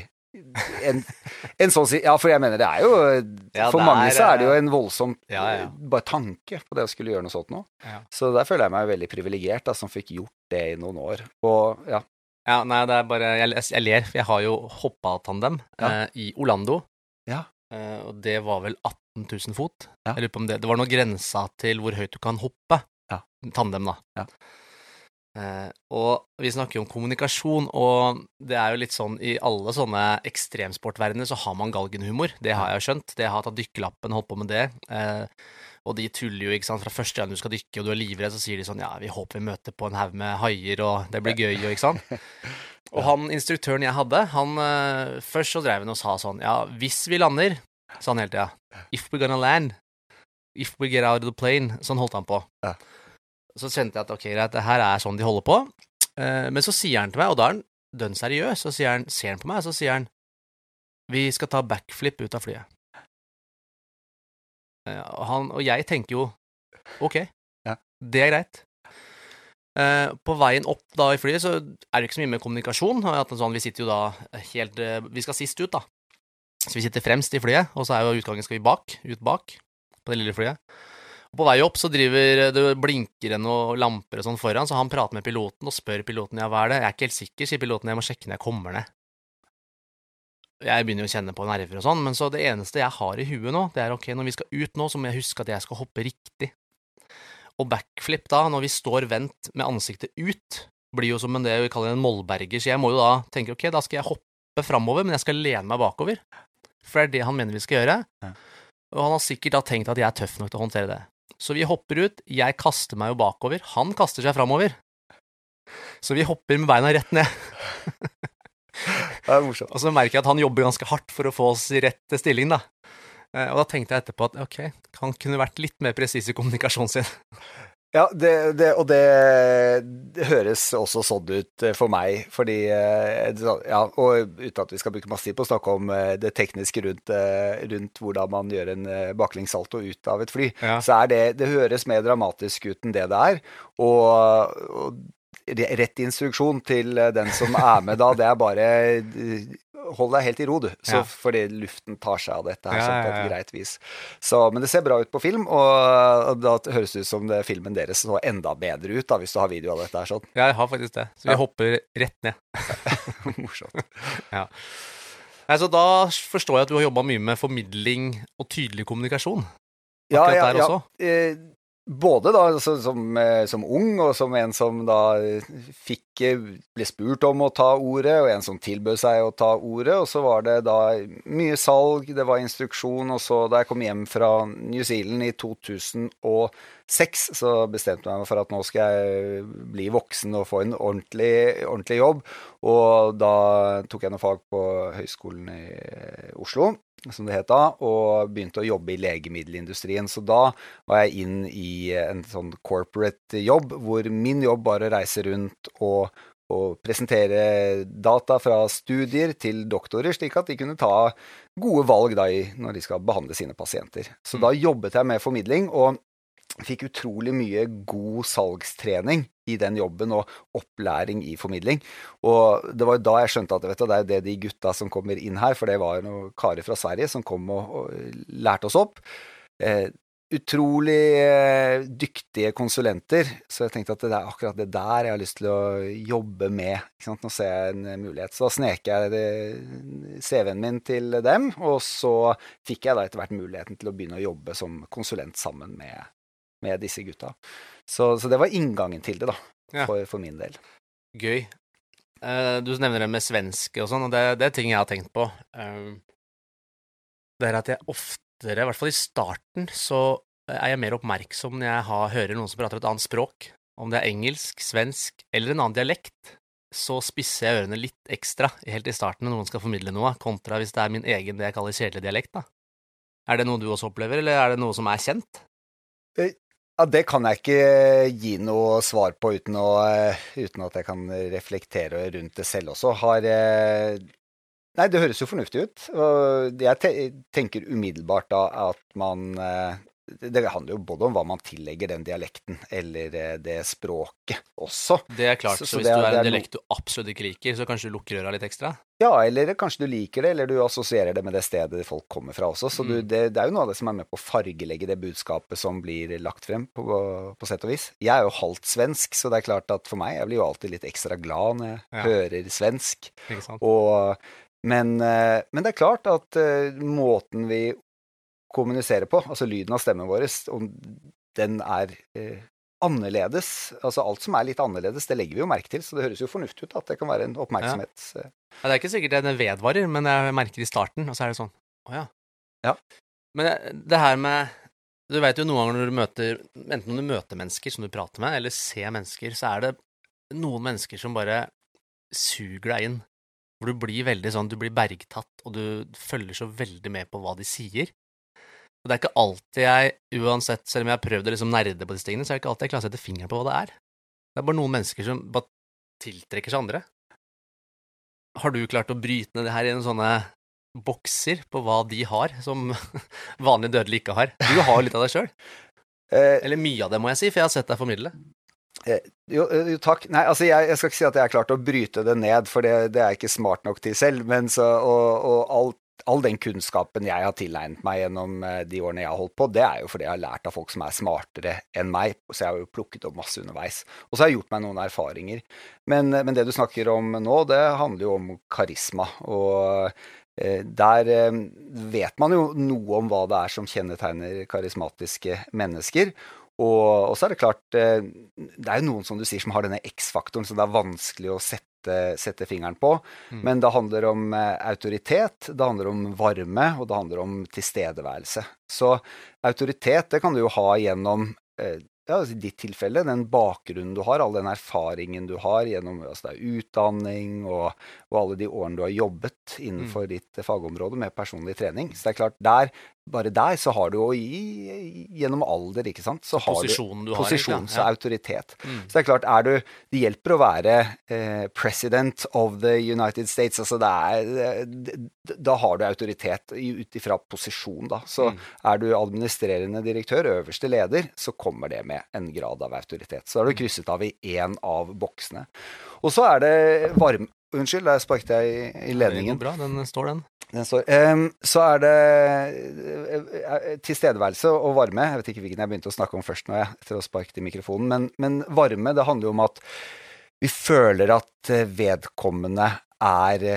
Speaker 2: en sånn, for jeg mener det jo, for mange så det jo en voldsom bare tanke på det å skulle gjøre noe sånt nå. Så der føler jeg meg veldig privilegert da, som fikk gjort det i noen år. Og
Speaker 1: Ja, nei, det bare, jeg ler, for jeg har jo hoppet-tandem i Orlando, og det var vel 18 000 fot. Jeg lurer på om det var noe grensa til hvor høyt du kan hoppe, tandem da. Og vi snakker jo om kommunikasjon, og det jo litt sånn, i alle sånne ekstremsportverdener så har man galgenhumor, det har jeg jo skjønt, det har tatt dykkelappen, holdt på med det, og de tuller jo, ikke sant, fra første gang du skal dykke, og du livredd, så sier de sånn, vi håper vi møter på en haug med haier, og det blir gøy, og ikke sant? Og han, instruktøren jeg hadde, først så drev han og sa sånn, hvis vi lander, sa han hele tiden, if we're gonna land, if we get out of the plane, sånn holdt han på. Så kjente jeg at, ok, greit, det her sånn de holder på, men så sier han til meg, og da han dønn seriøs, så ser han på meg, så sier han, vi skal ta backflip ut av flyet. Og jeg tenker jo, ok, det greit. På veien opp da i flyet, så det ikke så mye med kommunikasjon. Vi sitter jo da helt, vi skal sist ut da. Så vi sitter fremst i flyet, og så jo utgangen skal vi ut bak, på det lille flyet. Og på vei opp så det blinker noen lamper og sånn foran, så han prater med piloten og spør piloten, hva det? Jeg ikke helt sikker, sier piloten, jeg må sjekke når jeg kommer ned. Jeg begynner jo å kjenne på nerver og sånn, men så det eneste jeg har i huet nå, det ok, når vi skal ut nå, så må jeg huske at jeg skal hoppe riktig. Og backflip da, når vi står vendt med ansiktet ut, blir jo som det vi kaller en mollberger, så jeg må jo da tenke, ok, da skal jeg hoppe fremover, men jeg skal lene meg bakover. For det han mener vi skal gjøre. Og han har sikkert da tenkt at jeg tøff nok til å håndtere det. Så vi hopper ut, jeg kaster meg jo bakover, han kaster seg fremover. Så vi hopper med beina rett ned.
Speaker 2: Det morsomt.
Speaker 1: Og så merker jeg at han jobber ganske hardt for å få oss i rett stilling da. Og da tenkte jeg etterpå at ok, han kunne vært litt mer presis i kommunikasjonen sin.
Speaker 2: Ja, det høres også sånn ut for meg, fordi, og uten at vi skal bruke masse tid på å snakke om det tekniske rundt hvordan man gjør en baklengssalto ut av et fly, så det høres mer dramatisk ut enn det og rett instruksjon til den som med da, det bare hold deg helt i ro, du. Så fordi luften tar seg av dette her sånn på et greit vis. Så, men det ser bra ut på film, og da høres det ut som filmen deres så enda bedre ut da, hvis du har video av dette her sånn.
Speaker 1: Ja, jeg har faktisk det. Så vi hopper rett ned.
Speaker 2: Morsomt.
Speaker 1: Ja. Nei, så da forstår jeg at du har jobbet mye med formidling og tydelig kommunikasjon. Akkurat der også.
Speaker 2: Både da som ung, og som en som da ble spurt om å ta ordet, og en som tilbød seg å ta ordet, og så var det da mye salg, det var instruksjon, og så da jeg kom hjem fra New Zealand i 2006, så bestemte jeg meg for at nå skal jeg bli voksen og få en ordentlig jobb, og da tok jeg noe fag på Høgskolen i Oslo, som det het da, og begynte å jobbe i legemiddelindustrien. Så da var jeg inn i en sånn corporate jobb, hvor min jobb bare reiser rundt og presentere data fra studier til doktorer, slik at de kunne ta gode valg da når de skal behandle sine pasienter. Så da jobbet jeg med formidling, og fikk utrolig mye god salgstrening i den jobben og opplæring i formidling. Og det var da jeg skjønte at vet du, det er det de gutta som kommer inn her, for det var noen karer fra Sverige som kom og lærte oss opp. Utrolig dyktige konsulenter, så jeg tenkte at det er akkurat det der jeg har lyst til å jobbe med. Ikke sant? Nå ser jeg en mulighet. Så da sneker jeg CV-en min til dem, og så fikk jeg da etter hvert muligheten til å begynne å jobbe som konsulent sammen med disse gutta. Så det var inngangen til det da, for min del.
Speaker 1: Gøy. Du nevner det med svenske og sånn, og det er ting jeg har tenkt på. Det er at jeg oftere, i hvert fall i starten, så er jeg mer oppmerksom når jeg hører noen som prater et annet språk. Om det er engelsk, svensk eller en annen dialekt, så spisser jeg ørene litt ekstra helt i starten når noen skal formidle noe, kontra hvis det er min egen, det jeg kaller kjedelig dialekt da. Er det noe du også opplever, eller er det noe som er kjent?
Speaker 2: Ja, det kan jeg ikke gi noe svar på uten at jeg kan reflektere rundt det selv også. Nei, det høres jo fornuftig ut. Og jeg tenker umiddelbart da at det handler jo både om hva man tillegger den dialekten, eller det språket også. Det er klart, så hvis du er en dialekt du absolutt ikke liker, så kanskje du lukker øra litt ekstra? Ja, eller kanskje du liker det, eller du assosierer det med det stedet folk kommer fra også. Så det er jo noe av det som er med på å fargelegge det budskapet som blir lagt frem på sett og vis. Jeg er jo halvt svensk, så det er klart at for meg, jeg blir jo alltid litt ekstra glad når jeg hører svensk. Ikke sant? Men det er klart at måten vi kommuniserer på, altså lyden av stemmen vår, om den er annerledes, altså alt som er litt annerledes, det legger vi jo merke til, så det høres jo fornuftig ut at det kan være en oppmerksomhet. Ja, det er ikke sikkert den vedvarer, men jeg merker i starten, og så er det sånn, ja. Men det her med, du vet jo noen ganger når du møter, enten når du møter mennesker som du prater med, eller ser mennesker, så er det noen mennesker som bare suger deg inn, hvor du blir veldig sånn, du blir bergtatt, og du følger så veldig med på hva de sier. Og det er ikke alltid jeg, uansett, selv om jeg har prøvd å liksom nerde på disse tingene, så er det ikke alltid jeg klarer å sette fingeren på hva det er. Det er bare noen mennesker som bare tiltrekker seg andre. Har du klart å bryte ned det her i noen sånne bokser på hva de har, som vanlige dødelige ikke har? Du har litt av det selv. Eller mye av det, må jeg si, for jeg har sett deg formidle. Jo, takk. Nei, altså jeg skal ikke si at jeg har klart å bryte det ned, for det er jeg ikke smart nok til selv, men så, og all den kunnskapen jeg har tilegnet meg gjennom de årene jeg har holdt på, det er jo fordi jeg har lært av folk som er smartere enn meg, så jeg har jo plukket opp masse underveis. Og så har jeg gjort meg noen erfaringer. Men det du snakker om nå, det handler jo om karisma, og der vet man jo noe om hva det er som kjennetegner karismatiske mennesker, og så er det klart, det er jo noen som du sier som har denne X-faktoren, så det er vanskelig å sette fingeren på, men det handler om autoritet, det handler om varme, og det handler om tilstedeværelse. Så autoritet, det kan du jo ha gjennom, i ditt tilfelle, den bakgrunnen du har, all den erfaringen du har gjennom det er utdanning og alle de årene du har jobbet innenfor ditt fagområde med personlig trening. Så det er klart, der bare der så har du jo gjennom alder, ikke sant? Så har
Speaker 1: Posisjonen du har,
Speaker 2: posisjon,
Speaker 1: egentlig,
Speaker 2: så autoritet. Så det er klart, det hjelper å være president of the United States, altså da har du autoritet ut ifra posisjon da. Så er du administrerende direktør, øverste leder, så kommer det med en grad av autoritet. Så har du krysset av i en av boksene. Og så er det Unnskyld, der sparket jeg i ledningen.
Speaker 1: Det går bra, den står.
Speaker 2: Så er det tilstedeværelse og varme. Jeg vet ikke hvilken jeg begynte å snakke om først nå, etter å sparke i mikrofonen. Men varme, det handler jo om at vi føler at vedkommende er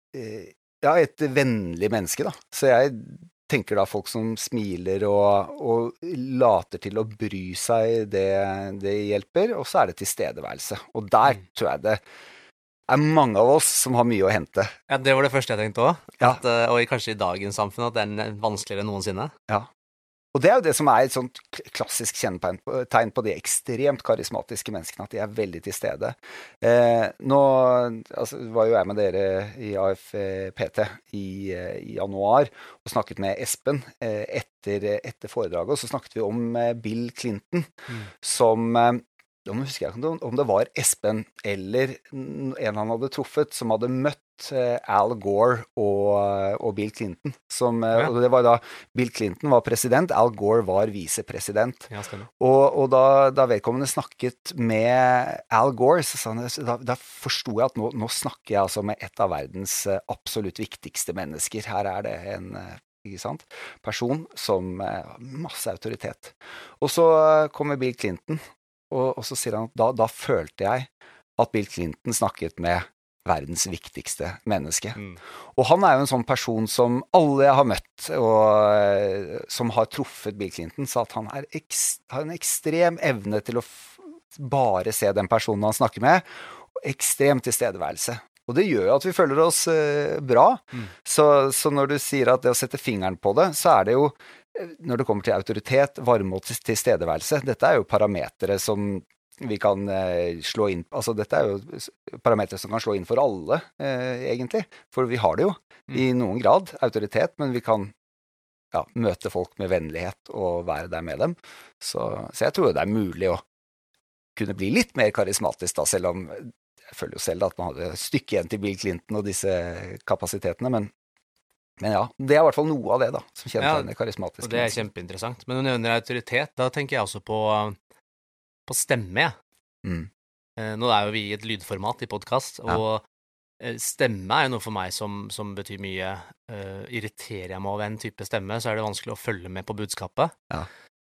Speaker 2: et vennlig menneske, da. Så jeg tenker da folk som smiler og later til å bry seg, det hjelper. Og så er det tilstedeværelse. Og der tror jeg det er mange av oss som har mye å hente.
Speaker 1: Ja, det var det første jeg tenkte også.
Speaker 2: Ja.
Speaker 1: Og kanskje i dagens samfunn at det er vanskeligere enn noensinne.
Speaker 2: Ja. Og det er jo det som er et sånt klassisk kjennetegn på de ekstremt karismatiske menneskene, at de er veldig til stede. Nå var jo jeg med dere i AFPT i januar og snakket med Espen etter foredraget, og så snakket vi om Bill Clinton, som nå husker jeg ikke om det var Espen eller en han hadde truffet som hadde møtt Al Gore og Bill Clinton. Og det var da Bill Clinton var president, Al Gore var visepresident.
Speaker 1: Ja, stemmer.
Speaker 2: Og da vedkommende snakket med Al Gore, så sa han, da forstod jeg at nå snakker jeg altså med et av verdens absolutt viktigste mennesker. Her er det en person som har masse autoritet. Og så kommer Bill Clinton, og så sier han at da følte jeg at Bill Clinton snakket med verdens viktigste menneske. Og han er jo en sånn person som alle jeg har møtt, og som har truffet Bill Clinton, sa at han har en ekstrem evne til å bare se den personen han snakker med, og ekstrem tilstedeværelse. Og det gjør jo at vi føler oss bra. Så når du sier at det å sette fingeren på det, så er det jo når det kommer til autoritet, varme og tilstedeværelse, dette er jo parametere som vi kan slå inn, altså dette er jo parametere som kan slå inn for alle, egentlig. For vi har det jo i noen grad, autoritet, men vi kan møte folk med vennlighet og være der med dem. Så jeg tror det er mulig å kunne bli litt mer karismatisk da, selv om jeg føler jo selv at man hadde stykke igjen til Bill Clinton og disse kapasitetene, men ja, det er i hvert fall noe av det da, som kjennetegner karismatiske.
Speaker 1: Og det er kjempeinteressant. Men når du nevner autoritet, da tenker jeg også på stemme. Nå er jo vi i et lydformat i podcast, og stemme er jo noe for meg som betyr mye. Irriterer jeg meg over en type stemme, så er det vanskelig å følge med på budskapet.
Speaker 2: Ja.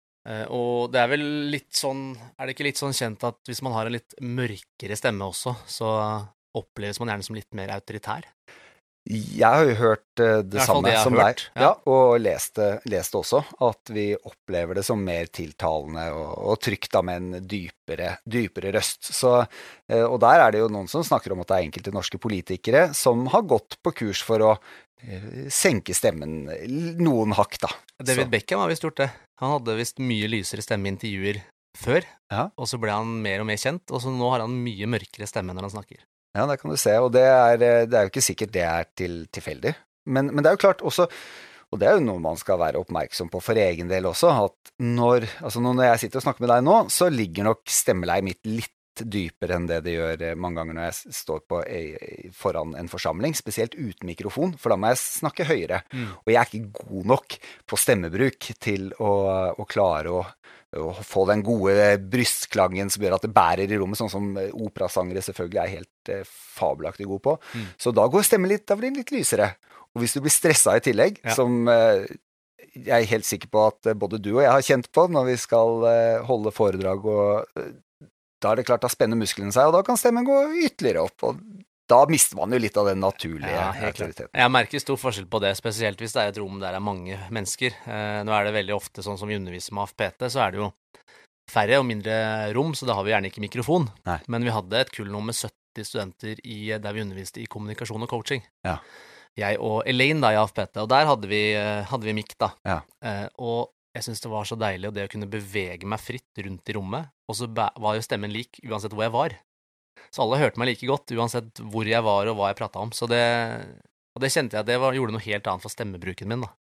Speaker 1: Og det er vel litt sånn, er det ikke litt sånn kjent at hvis man har en litt mørkere stemme også, så oppleves man gjerne som litt mer autoritær?
Speaker 2: Jeg har jo hørt det samme som deg, og lest også, at vi opplever det som mer tiltalende og trygt da, med en dypere røst. Og der er det jo noen som snakker om at det er enkelte norske politikere som har gått på kurs for å senke stemmen noen hakk da.
Speaker 1: David Beckham har visst gjort det. Han hadde visst mye lysere stemme i intervjuer før, og så ble han mer og mer kjent, og så nå har han mye mørkere stemme når han snakker.
Speaker 2: Ja, det kan du se, og det er jo ikke sikkert det er tilfeldig. Men det er jo klart også, og det er jo noe man skal være oppmerksom på for egen del også, at når jeg sitter og snakker med deg nå, så ligger nok stemmeleiet mitt litt dypere enn det gjør mange ganger når jeg står foran en forsamling, spesielt uten mikrofon, for da må jeg snakke høyere. Og jeg er ikke god nok på stemmebruk til å klare å få den gode brystklangen som gjør at det bærer i rommet, sånn som operasangere selvfølgelig er helt fabelaktig god på. Så da går stemmen da blir den litt lysere. Og hvis du blir stresset i tillegg, som jeg er helt sikker på at både du og jeg har kjent på når vi skal holde foredrag, og da er det klart da spenner musklene seg, og da kan stemmen gå ytterligere opp, og da mister man jo litt av den naturlige autoriteten.
Speaker 1: Jeg merker stor forskjell på det, spesielt hvis det er et rom der det er mange mennesker. Nå er det veldig ofte sånn som vi underviser med AFPT, så er det jo færre og mindre rom, så da har vi gjerne ikke mikrofon.
Speaker 2: Nei.
Speaker 1: Men vi hadde et kull nå med 70 studenter der vi underviste i kommunikasjon og coaching.
Speaker 2: Ja.
Speaker 1: Jeg og Elaine da i AFPT, og der hadde vi mikk da.
Speaker 2: Ja.
Speaker 1: Og jeg synes det var så deilig å det å kunne bevege meg fritt rundt i rommet, og så var jo stemmen lik uansett hvor jeg var. Så alle hørte meg like godt, uansett hvor jeg var og hva jeg pratet om. Og det kjente jeg at det gjorde noe helt annet for stemmebruken min da.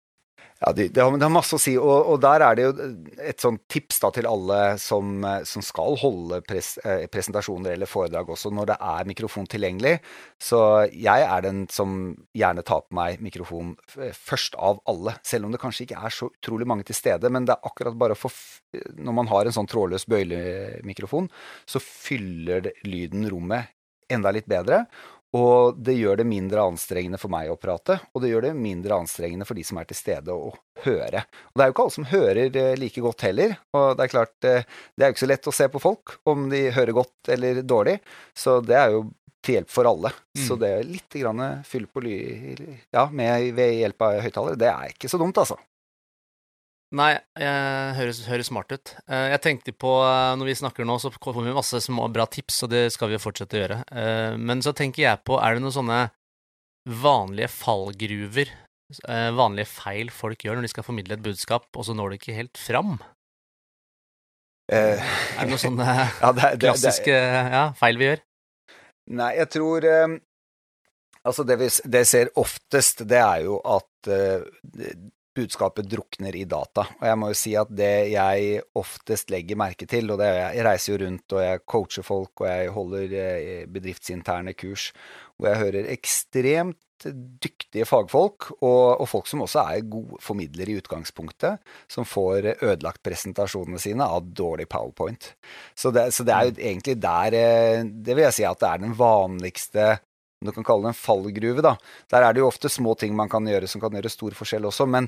Speaker 2: Ja, det har masse å si, og der er det jo et sånt tips da til alle som skal holde presentasjoner eller foredrag også, når det er mikrofon tilgjengelig. Så jeg er den som gjerne tar på meg mikrofon først av alle, selv om det kanskje ikke er så utrolig mange til stede, men det er akkurat bare når man har en sånn trådløs bøylemikrofon, så fyller lyden rommet enda litt bedre, og det gjør det mindre anstrengende for meg å prate, og det gjør det mindre anstrengende for de som er til stede å høre. Og det er jo ikke alle som hører like godt heller, og det er klart, det er jo ikke så lett å se på folk om de hører godt eller dårlig, så det er jo til hjelp for alle. Så det er litt grann fyll på ved hjelp av høyttalere, det er ikke så dumt altså.
Speaker 1: Nei, høres smart ut. Jeg tenkte på, når vi snakker nå, så kommer vi masse små bra tips, og det skal vi jo fortsette å gjøre. Men så tenker jeg på, er det noen sånne vanlige fallgruver, vanlige feil folk gjør når de skal formidle et budskap, og så når det ikke helt fram? Er det noen sånne klassiske feil vi gjør?
Speaker 2: Nei, jeg tror altså det ser oftest, det er jo at budskapet drukner i data, og jeg må jo si at det jeg oftest legger merke til, og jeg reiser jo rundt og jeg coacher folk og jeg holder bedriftsinterne kurs, hvor jeg hører ekstremt dyktige fagfolk og folk som også er gode formidlere i utgangspunktet, som får ødelagt presentasjonene sine av dårlig PowerPoint. Så det er jo egentlig der, det vil jeg si at det er den vanligste, du kan kalle det en fallgruve da. Der er det jo ofte små ting man kan gjøre som kan gjøre stor forskjell også, men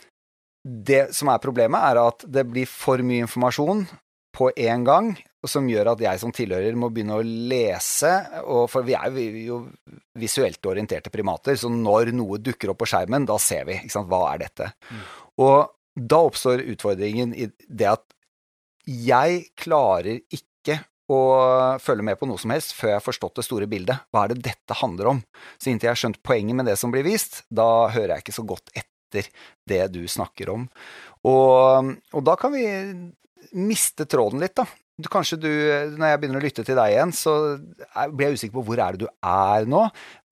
Speaker 2: det som er problemet er at det blir for mye informasjon på en gang, som gjør at jeg som tilhører må begynne å lese, for vi er jo visuelt orienterte primater, så når noe dukker opp på skjermen, da ser vi, ikke sant, hva er dette? Og da oppstår utfordringen i det at jeg klarer ikke å følge med på noe som helst før jeg har forstått det store bildet. Hva er det dette handler om? Så inntil jeg har skjønt poenget med det som blir vist, da hører jeg ikke så godt etter det du snakker om. Og da kan vi miste tråden litt da. Kanskje når jeg begynner å lytte til deg igjen, så blir jeg usikker på hvor er det du er nå.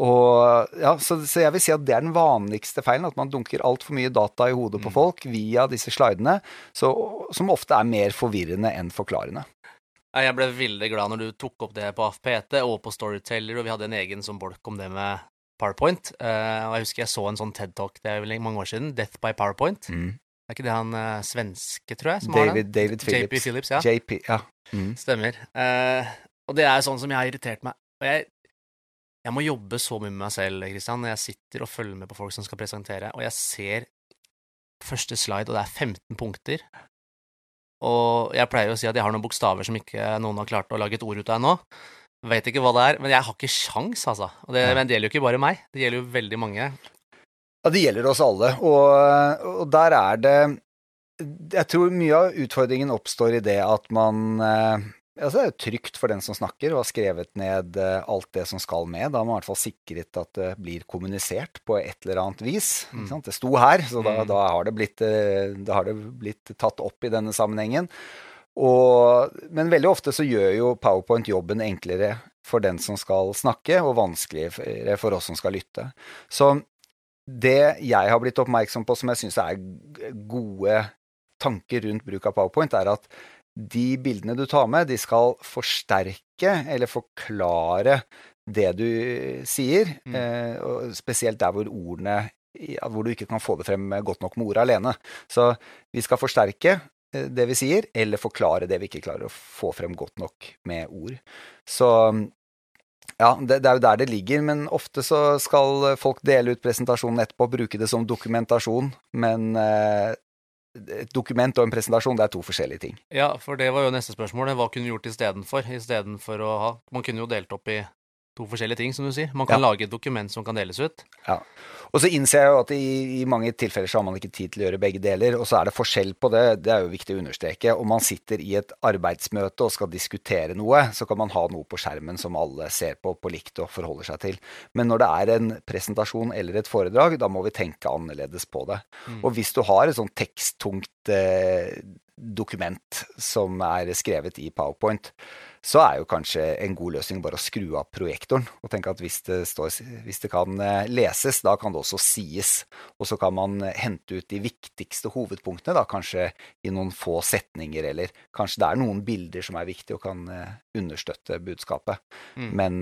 Speaker 2: Så jeg vil si at det er den vanligste feilen, at man dunker alt for mye data i hodet på folk via disse slidene, som ofte er mer forvirrende enn forklarende.
Speaker 1: Jeg ble veldig glad når du tok opp det på AFPT og på Storyteller, og vi hadde en egen sånn bolk om det med PowerPoint. Og jeg husker jeg så en sånn TED-talk, det er vel mange år siden, Death by PowerPoint. Er ikke det han svenske, tror jeg, som har den?
Speaker 2: David Phillips.
Speaker 1: JP Phillips, ja.
Speaker 2: JP, ja.
Speaker 1: Stemmer. Og det er sånn som jeg har irritert meg. Og jeg må jobbe så mye med meg selv, Kristian, når jeg sitter og følger med på folk som skal presentere, og jeg ser første slide, og det er 15 punkter. Og jeg pleier å si at jeg har noen bokstaver som ikke noen har klart å lage et ord ut av ennå. Vet ikke hva det er, men jeg har ikke sjans, altså. Men det gjelder jo ikke bare meg, det gjelder jo veldig mange.
Speaker 2: Ja, det gjelder oss alle, og der er det, jeg tror mye av utfordringen oppstår i det at man, altså det er jo trygt for den som snakker og har skrevet ned alt det som skal med, da har man i hvert fall sikret at det blir kommunisert på et eller annet vis. Ikke sant? Det sto her, så da har det blitt tatt opp i denne sammenhengen. Men veldig ofte så gjør jo PowerPoint jobben enklere for den som skal snakke, og vanskeligere for oss som skal lytte. Så det jeg har blitt oppmerksom på, som jeg synes er gode tanker rundt bruk av PowerPoint, er at de bildene du tar med, de skal forsterke eller forklare det du sier, og spesielt der hvor hvor du ikke kan få det frem godt nok med ordet alene. Så vi skal forsterke det vi sier, eller forklare det vi ikke klarer å få frem godt nok med ord. Så ja, det er jo der det ligger, men ofte så skal folk dele ut presentasjonen etterpå, bruke det som dokumentasjon, men et dokument og en presentasjon, det er to forskjellige ting.
Speaker 1: Ja, for det var jo neste spørsmål. Hva kunne du gjort i stedet for å ha? Man kunne jo delt opp i to forskjellige ting, som du sier. Man kan lage et dokument som kan deles ut.
Speaker 2: Ja, og så innser jeg jo at i mange tilfeller så har man ikke tid til å gjøre begge deler, og så er det forskjell på det, det er jo viktig å understreke. Om man sitter i et arbeidsmøte og skal diskutere noe, så kan man ha noe på skjermen som alle ser på likt og forholder seg til. Men når det er en presentasjon eller et foredrag, da må vi tenke annerledes på det. Og hvis du har et sånn teksttungt dokument som er skrevet i PowerPoint, så jo kanskje en god løsning bare å skru av projektoren, og tenke at hvis det kan leses, da kan det også sies, og så kan man hente ut de viktigste hovedpunktene, da kanskje i noen få setninger, eller kanskje det noen bilder som viktige og kan understøtte budskapet. Men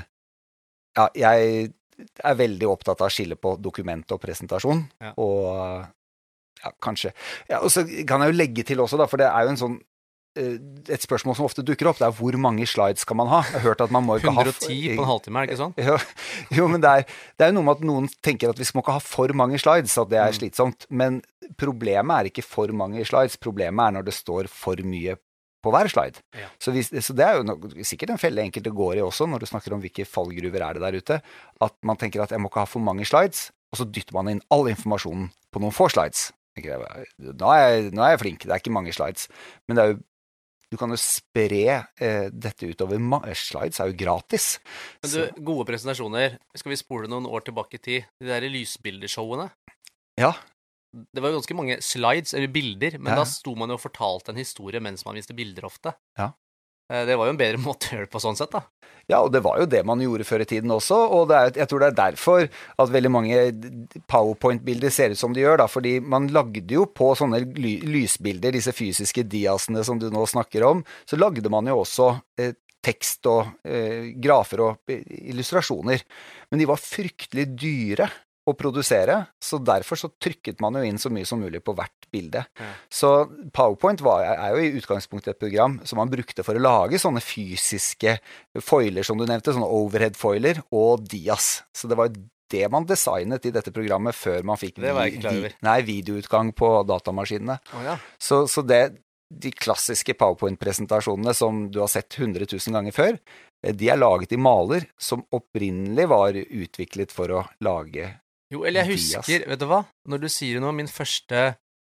Speaker 2: ja, jeg veldig opptatt av å skille på dokument og presentasjon, og ja, kanskje. Ja, og så kan jeg jo legge til også, da, for det jo en sånn et spørsmål som ofte dukker opp, det hvor mange slides skal man ha? Jeg har hørt at man må ikke
Speaker 1: 110 på en halvtime, det ikke sånn?
Speaker 2: Jo, men det jo noe med at noen tenker at vi må ikke ha for mange slides, at det slitsomt. Men problemet ikke for mange slides, problemet når det står for mye på hver slide. Ja. Så det jo sikkert en felle enkelte går i også, når du snakker om hvilke fallgruver det der ute, at man tenker at jeg må ikke ha for mange slides, og så dytter man inn all informasjonen på noen få slides. Nå jeg flink, det ikke mange slides, men det jo du kan jo spre dette utover slides, jo gratis.
Speaker 1: Men du, gode presentasjoner, skal vi spole noen år tilbake i tid, de der lysbildeshowene?
Speaker 2: Ja.
Speaker 1: Det var jo ganske mange slides, eller bilder, men da sto man jo og fortalte en historie mens man viste bilder ofte.
Speaker 2: Ja.
Speaker 1: Det var jo en bedre måte å gjøre det på sånn sett, da.
Speaker 2: Ja, og det var jo det man gjorde før i tiden også, og jeg tror det derfor at veldig mange PowerPoint-bilder ser ut som de gjør, da, fordi man lagde jo på sånne lysbilder, disse fysiske diasene som du nå snakker om, så lagde man jo også tekst og grafer og illustrasjoner, men de var fryktelig dyre å produsere, så derfor så trykket man jo inn så mye som mulig på hvert bilde. Ja. Så PowerPoint jo i utgangspunktet et program som man brukte for å lage sånne fysiske foiler som du nevnte, sånne overhead-foiler og dias. Så det var det man designet i dette programmet før man fikk videoutgang på datamaskinene.
Speaker 1: Oh, ja.
Speaker 2: Så de klassiske PowerPoint-presentasjonene som du har sett 100 000 ganger før, de laget i maler som opprinnelig var utviklet for å lage
Speaker 1: jo, eller jeg husker, vet du hva? Når du sier noe, min første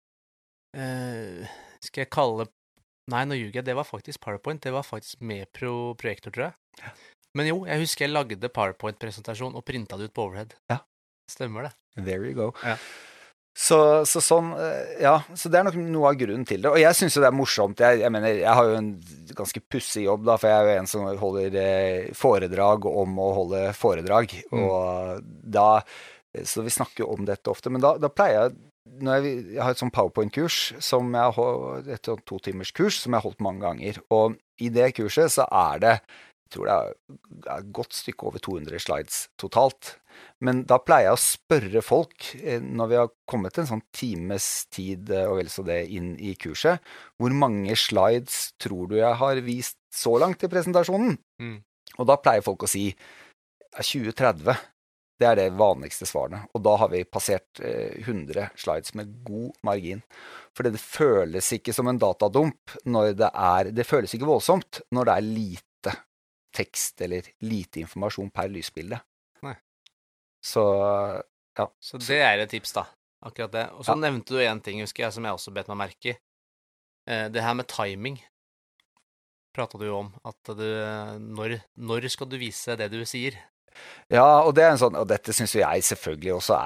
Speaker 1: skal jeg kalle nei, nå ljuger jeg, det var faktisk PowerPoint, det var faktisk med projektor, tror jeg. Ja. Men jo, jeg husker jeg lagde PowerPoint-presentasjon og printet det ut på overhead.
Speaker 2: Ja.
Speaker 1: Stemmer det.
Speaker 2: There you go.
Speaker 1: Ja.
Speaker 2: Så sånn, ja, så det nok noe av grunnen til det, og jeg synes jo det morsomt, jeg mener, jeg har jo en ganske pussig jobb da, for jeg jo en som holder foredrag om å holde foredrag, og da, så vi snakker jo om dette ofte, men da pleier jeg, når jeg har et sånn PowerPoint-kurs, som jeg har, et 2 timers kurs, som jeg har holdt mange ganger, og i det kurset så det, jeg tror det et godt stykke over 200 slides totalt, men da pleier jeg å spørre folk, når vi har kommet til en sånn times tid, og vel så det inn i kurset, hvor mange slides tror du jeg har vist så langt i presentasjonen? Og da pleier folk å si 20-30. Det det vanligste svarene, og da har vi passert 100 slides med god margin. For det føles ikke som en datadump når det føles ikke voldsomt når det lite tekst eller lite informasjon per lysbilde.
Speaker 1: Nei.
Speaker 2: Så, ja.
Speaker 1: Så det et tips da, akkurat det. Og så nevnte du en ting, husker jeg, som jeg også bet meg merke i. Det her med timing pratet du jo om, at når skal du vise det du sier?
Speaker 2: Ja, og det en sånn, og dette synes jeg selvfølgelig også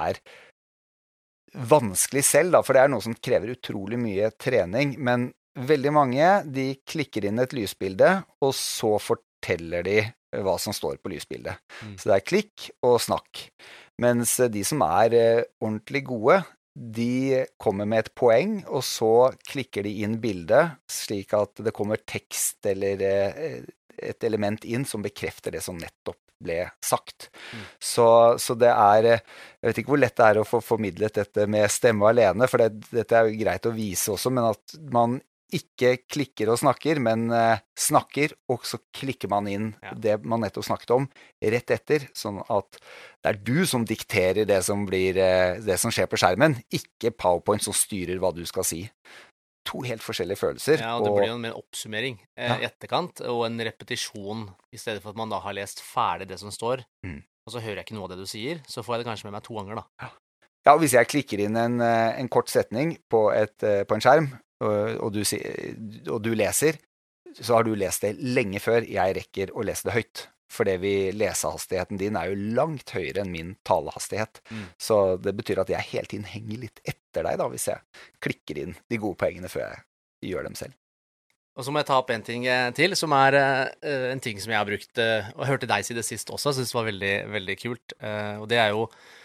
Speaker 2: vanskelig selv, da, for det noe som krever utrolig mye trening, men veldig mange, de klikker inn et lysbilde, og så forteller de hva som står på lysbildet. Så det klikk og snakk. Mens de som ordentlig gode, de kommer med et poeng, og så klikker de inn bildet, slik at det kommer tekst eller et element inn som bekrefter det som nettopp ble sagt. Så det jeg vet ikke hvor lett det å få formidlet dette med stemme alene, for dette jo greit å vise også, men at man ikke klikker og snakker, men snakker, og så klikker man inn det man nettopp snakket om, rett etter, sånn at det du som dikterer det som skjer på skjermen, ikke PowerPoint som styrer hva du skal si. 2 helt forskjellige følelser.
Speaker 1: Ja, og det blir jo en mer oppsummering i etterkant, og en repetisjon, i stedet for at man da har lest ferdig det som står, og så hører jeg ikke noe av det du sier, så får jeg det kanskje med meg 2 ganger da.
Speaker 2: Ja, og hvis jeg klikker inn en kort setning på en skjerm, og du leser, så har du lest det lenge før jeg rekker å lese det høyt. For lesehastigheten din jo langt høyere enn min talehastighet. Så det betyr at jeg hele tiden henger litt etter deg da, hvis jeg klikker inn de gode poengene før jeg gjør dem selv.
Speaker 1: Og så må jeg ta opp en ting til, som en ting som jeg har brukt, og hørte deg si det sist også, synes det var veldig, veldig kult. Og det er jo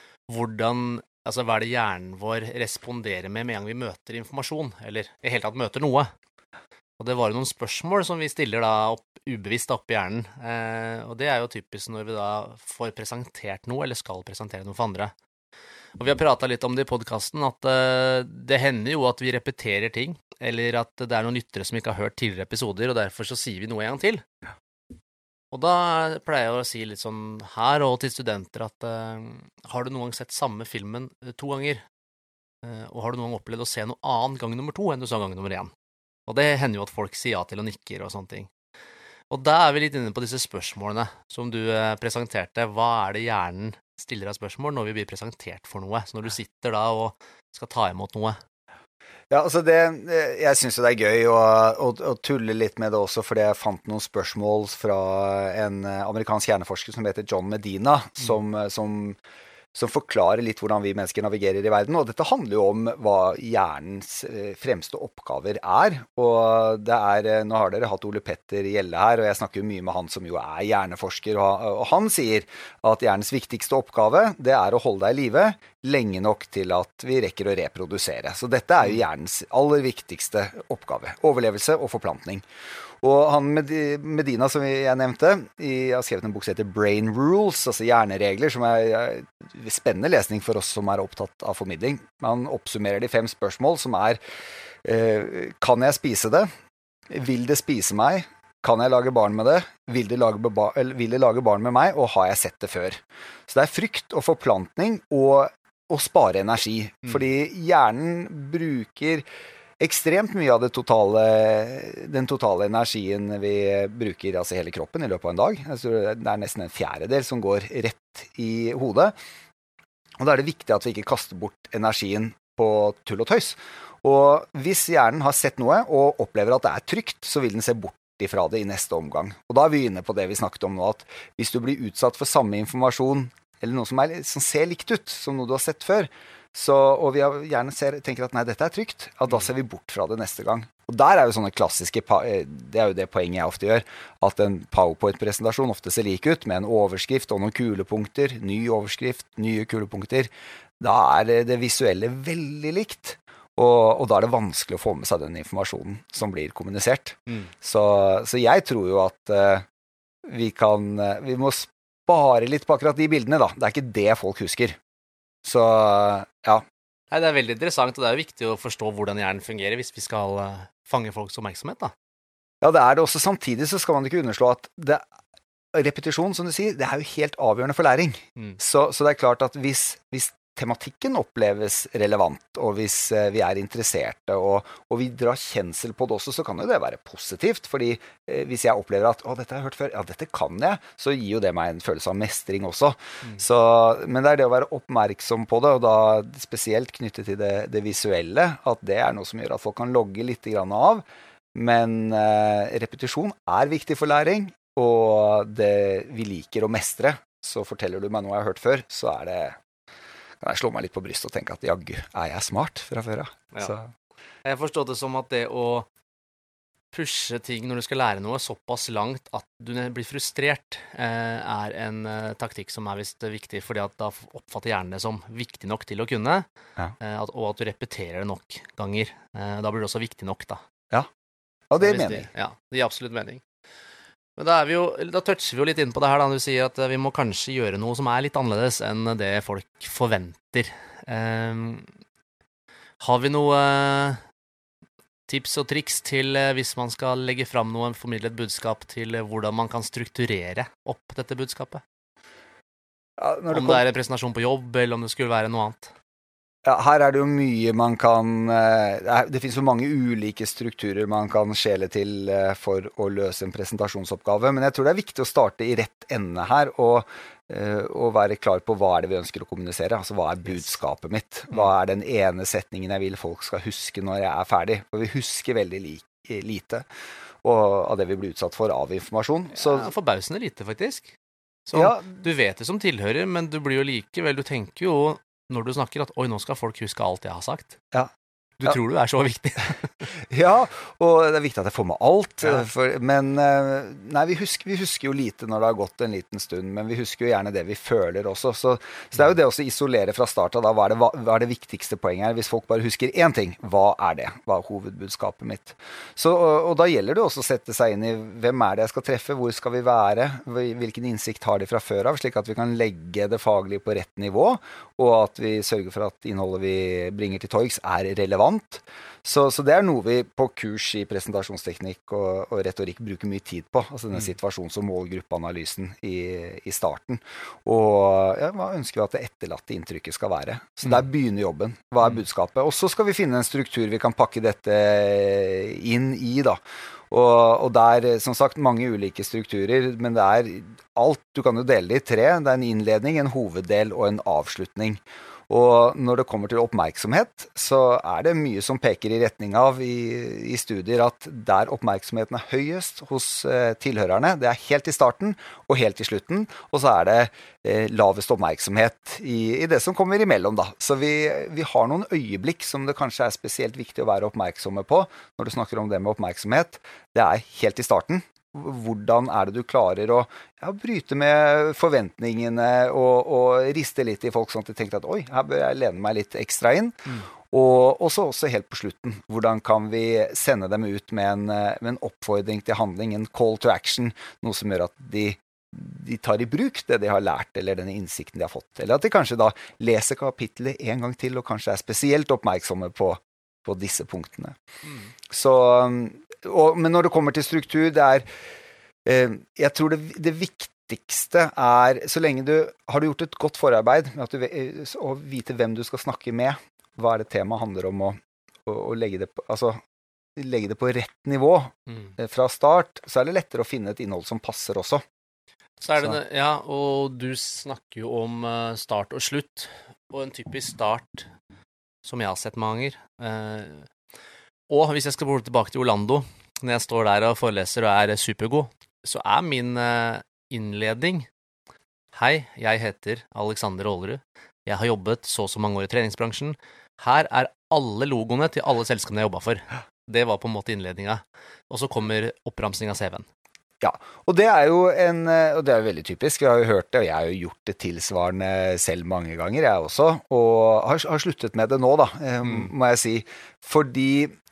Speaker 1: hva er det hjernen vår responderer med en gang vi møter informasjon, eller i hele tatt møter noe. Og det var jo noen spørsmål som vi stiller da ubevisst opp i hjernen, og det er jo typisk når vi da får presentert noe, eller skal presentere noe for andre. Og vi har pratet litt om det i podcasten, at det hender jo at vi repeterer ting, eller at det er noen lyttere som ikke har hørt tidligere episoder, og derfor så sier vi noe en gang til. Og da pleier jeg å si litt sånn her og til studenter at har du noen gang sett samme filmen 2 ganger, og har du noen gang opplevd å se noe annet gang nummer 2 enn du så gang nummer 1? Og det hender jo at folk sier ja til og nikker og sånne ting. Og da er vi litt inne på disse spørsmålene som du presenterte. Hva er det hjernen stiller av spørsmål når vi blir presentert for noe? Så når du sitter da og skal ta imot noe.
Speaker 2: Ja, altså jeg synes jo det er gøy å tulle litt med det også, fordi jeg fant noen spørsmål fra en amerikansk hjerneforsker som heter John Medina, som forklarer litt hvordan vi mennesker navigerer i verden, og dette handler jo om hva hjernens fremste oppgaver er, og nå har dere hatt Ole Petter Gjelle her, og jeg snakker jo mye med han som jo er hjerneforsker, og han sier at hjernens viktigste oppgave, det er å holde deg i live lenge nok til at vi rekker å reprodusere. Så dette er jo hjernens aller viktigste oppgave, overlevelse og forplantning. Og han Medina, som jeg nevnte, har skrevet en bok som heter Brain Rules, altså hjerneregler, som er spennende lesning for oss som er opptatt av formidling. Han oppsummerer de 5 spørsmål, som er kan jeg spise det? Vil det spise meg? Kan jeg lage barn med det? Vil det lage barn med meg? Og har jeg sett det før? Så det er frykt og forplantning og å spare energi, fordi hjernen bruker ekstremt mye av den totale energien vi bruker, altså hele kroppen i løpet av en dag. Altså, det er nesten en 1/4 som går rett i hodet. Og da er det viktig at vi ikke kaster bort energien på tull og tøys. Og hvis hjernen har sett noe og opplever at det er trygt, så vil den se bort ifra det i neste omgang. Og da er vi inne på det vi snakket om nå, at hvis du blir utsatt for samme informasjon, eller noe som ser likt ut, som noe du har sett før, og vi gjerne tenker at nei, dette er trygt, da ser vi bort fra det neste gang. Og der er jo sånne klassiske, det er jo det poenget jeg ofte gjør, at en PowerPoint-presentasjon ofte ser lik ut, med en overskrift og noen kulepunkter, ny overskrift, nye kulepunkter. Da er det visuelle veldig likt, og da er det vanskelig å få med seg den informasjonen som blir kommunisert. Så jeg tror jo at vi må spare litt på akkurat de bildene da. Det er ikke det folk husker. Så, ja.
Speaker 1: Nei, det er veldig interessant, og det er jo viktig å forstå hvordan hjernen fungerer hvis vi skal fange folks oppmerksomhet, da.
Speaker 2: Ja, det er det også. Samtidig så skal man ikke underslå at repetisjon, som du sier, det er jo helt avgjørende for læring. Så det er klart at hvis tematikken oppleves relevant, og hvis vi er interesserte, og vi drar kjensel på det også, så kan jo det være positivt, fordi hvis jeg opplever at, dette har jeg hørt før, ja, dette kan jeg, så gir jo det meg en følelse av mestring også. Men det er det å være oppmerksom på det, og da spesielt knyttet til det visuelle, at det er noe som gjør at folk kan logge litt grann av, men repetisjon er viktig for læring, og det vi liker å mestre, så forteller du meg noe jeg har hørt før, så kan jeg slå meg litt på brystet og tenke at jaggu, er jeg smart fra før av?
Speaker 1: Ja. Jeg forstår det som at det å pushe ting når du skal lære noe såpass langt at du blir frustrert, er en taktikk som er visst viktig, fordi at da oppfatter hjernen det som viktig nok til å kunne, og at du repeterer det nok ganger. Da blir det også viktig nok, da.
Speaker 2: Ja, og det gir mening.
Speaker 1: Ja, det gir absolutt mening. Men da toucher vi jo litt inn på det her da, du sier at vi må kanskje gjøre noe som er litt annerledes enn det folk forventer. Har vi noe tips og triks til hvis man skal legge fram noe, formidle et budskap til hvordan man kan strukturere opp dette budskapet? Ja, om det er en presentasjon på jobb, eller om det skulle være noe annet?
Speaker 2: Ja, her er det jo mye man kan, det finnes jo mange ulike strukturer man kan skjele til for å løse en presentasjonsoppgave, men jeg tror det er viktig å starte i rett ende her, og være klar på hva er det vi ønsker å kommunisere, altså hva er budskapet mitt, hva er den ene setningen jeg vil folk skal huske når jeg er ferdig, for vi husker veldig lite av det vi blir utsatt for av informasjon. Så,
Speaker 1: ja, forbausende lite faktisk. Så ja, du vet det som tilhører, men du blir jo likevel, du tenker jo når du snakker at, oi, nå skal folk huske alt jeg har sagt.
Speaker 2: Ja,
Speaker 1: Du tror du så viktig.
Speaker 2: Ja, og det viktig at jeg får med alt.
Speaker 1: Ja.
Speaker 2: Men nei, vi husker jo lite når det har gått en liten stund, men vi husker jo gjerne det vi føler også. Så det jo det å isolere fra start av, da, hva det viktigste poenget her? Hvis folk bare husker én ting, hva det? Hva hovedbudskapet mitt? Så, og da gjelder det også å sette seg inn i hvem det jeg skal treffe, hvor skal vi være, hvilken innsikt har de fra før av, slik at vi kan legge det faglige på rett nivå, og at vi sørger for at innholdet vi bringer til torgs relevant. Så det noe vi på kurs i presentasjonsteknikk og retorikk bruker mye tid på, altså denne situasjons- og målgruppeanalysen i starten. Og ja, hva ønsker vi at det etterlatte inntrykket skal være? Så der begynner jobben. Hva budskapet? Og så skal vi finne en struktur vi kan pakke dette inn i, da. Og der, som sagt, mange ulike strukturer, men det alt, du kan jo dele det i 3. Det en innledning, en hoveddel og en avslutning. Og når det kommer til oppmerksomhet, så det mye som peker i retning av i studier at der oppmerksomheten høyest hos tilhørerne, det helt i starten og helt i slutten, og så det lavest oppmerksomhet i det som kommer imellom da. Så vi har noen øyeblikk som det kanskje spesielt viktig å være oppmerksomme på når du snakker om det med oppmerksomhet. Det helt i starten. Hvordan det du klarer å bryte med forventningene og riste litt i folk sånn at de tenker at oi, her bør jeg lene meg litt ekstra inn. Og også helt på slutten. Hvordan kan vi sende dem ut med en oppfordring til handling, en call to action, noe som gjør at de tar i bruk det de har lært, eller denne innsikten de har fått. Eller at de kanskje da leser kapitlet en gang til, og kanskje spesielt oppmerksomme på disse punktene. Så men når det kommer til struktur, jeg tror det viktigste så lenge har du gjort et godt forarbeid med at å vite hvem du skal snakke med, hva det temaet handler om å legge det på, altså legge det på rett nivå fra start, så det lettere å finne et innhold som passer også.
Speaker 1: Så det, ja, og du snakker jo om start og slutt, og en typisk start som jeg har sett mange ganger. Og hvis jeg skal gå tilbake til Orlando, når jeg står der og foreleser og supergod, så min innledning: Hei, jeg heter Alexander Aalerud. Jeg har jobbet så mange år i treningsbransjen. Her alle logoene til alle selskapene jeg jobbet for. Det var på en måte innledninga. Og så kommer oppramsning av CV-en.
Speaker 2: Ja, og det jo og det veldig typisk. Vi har jo hørt det, og jeg har jo gjort det tilsvarende selv mange ganger, jeg også, og har sluttet med det nå da, må jeg si. Fordi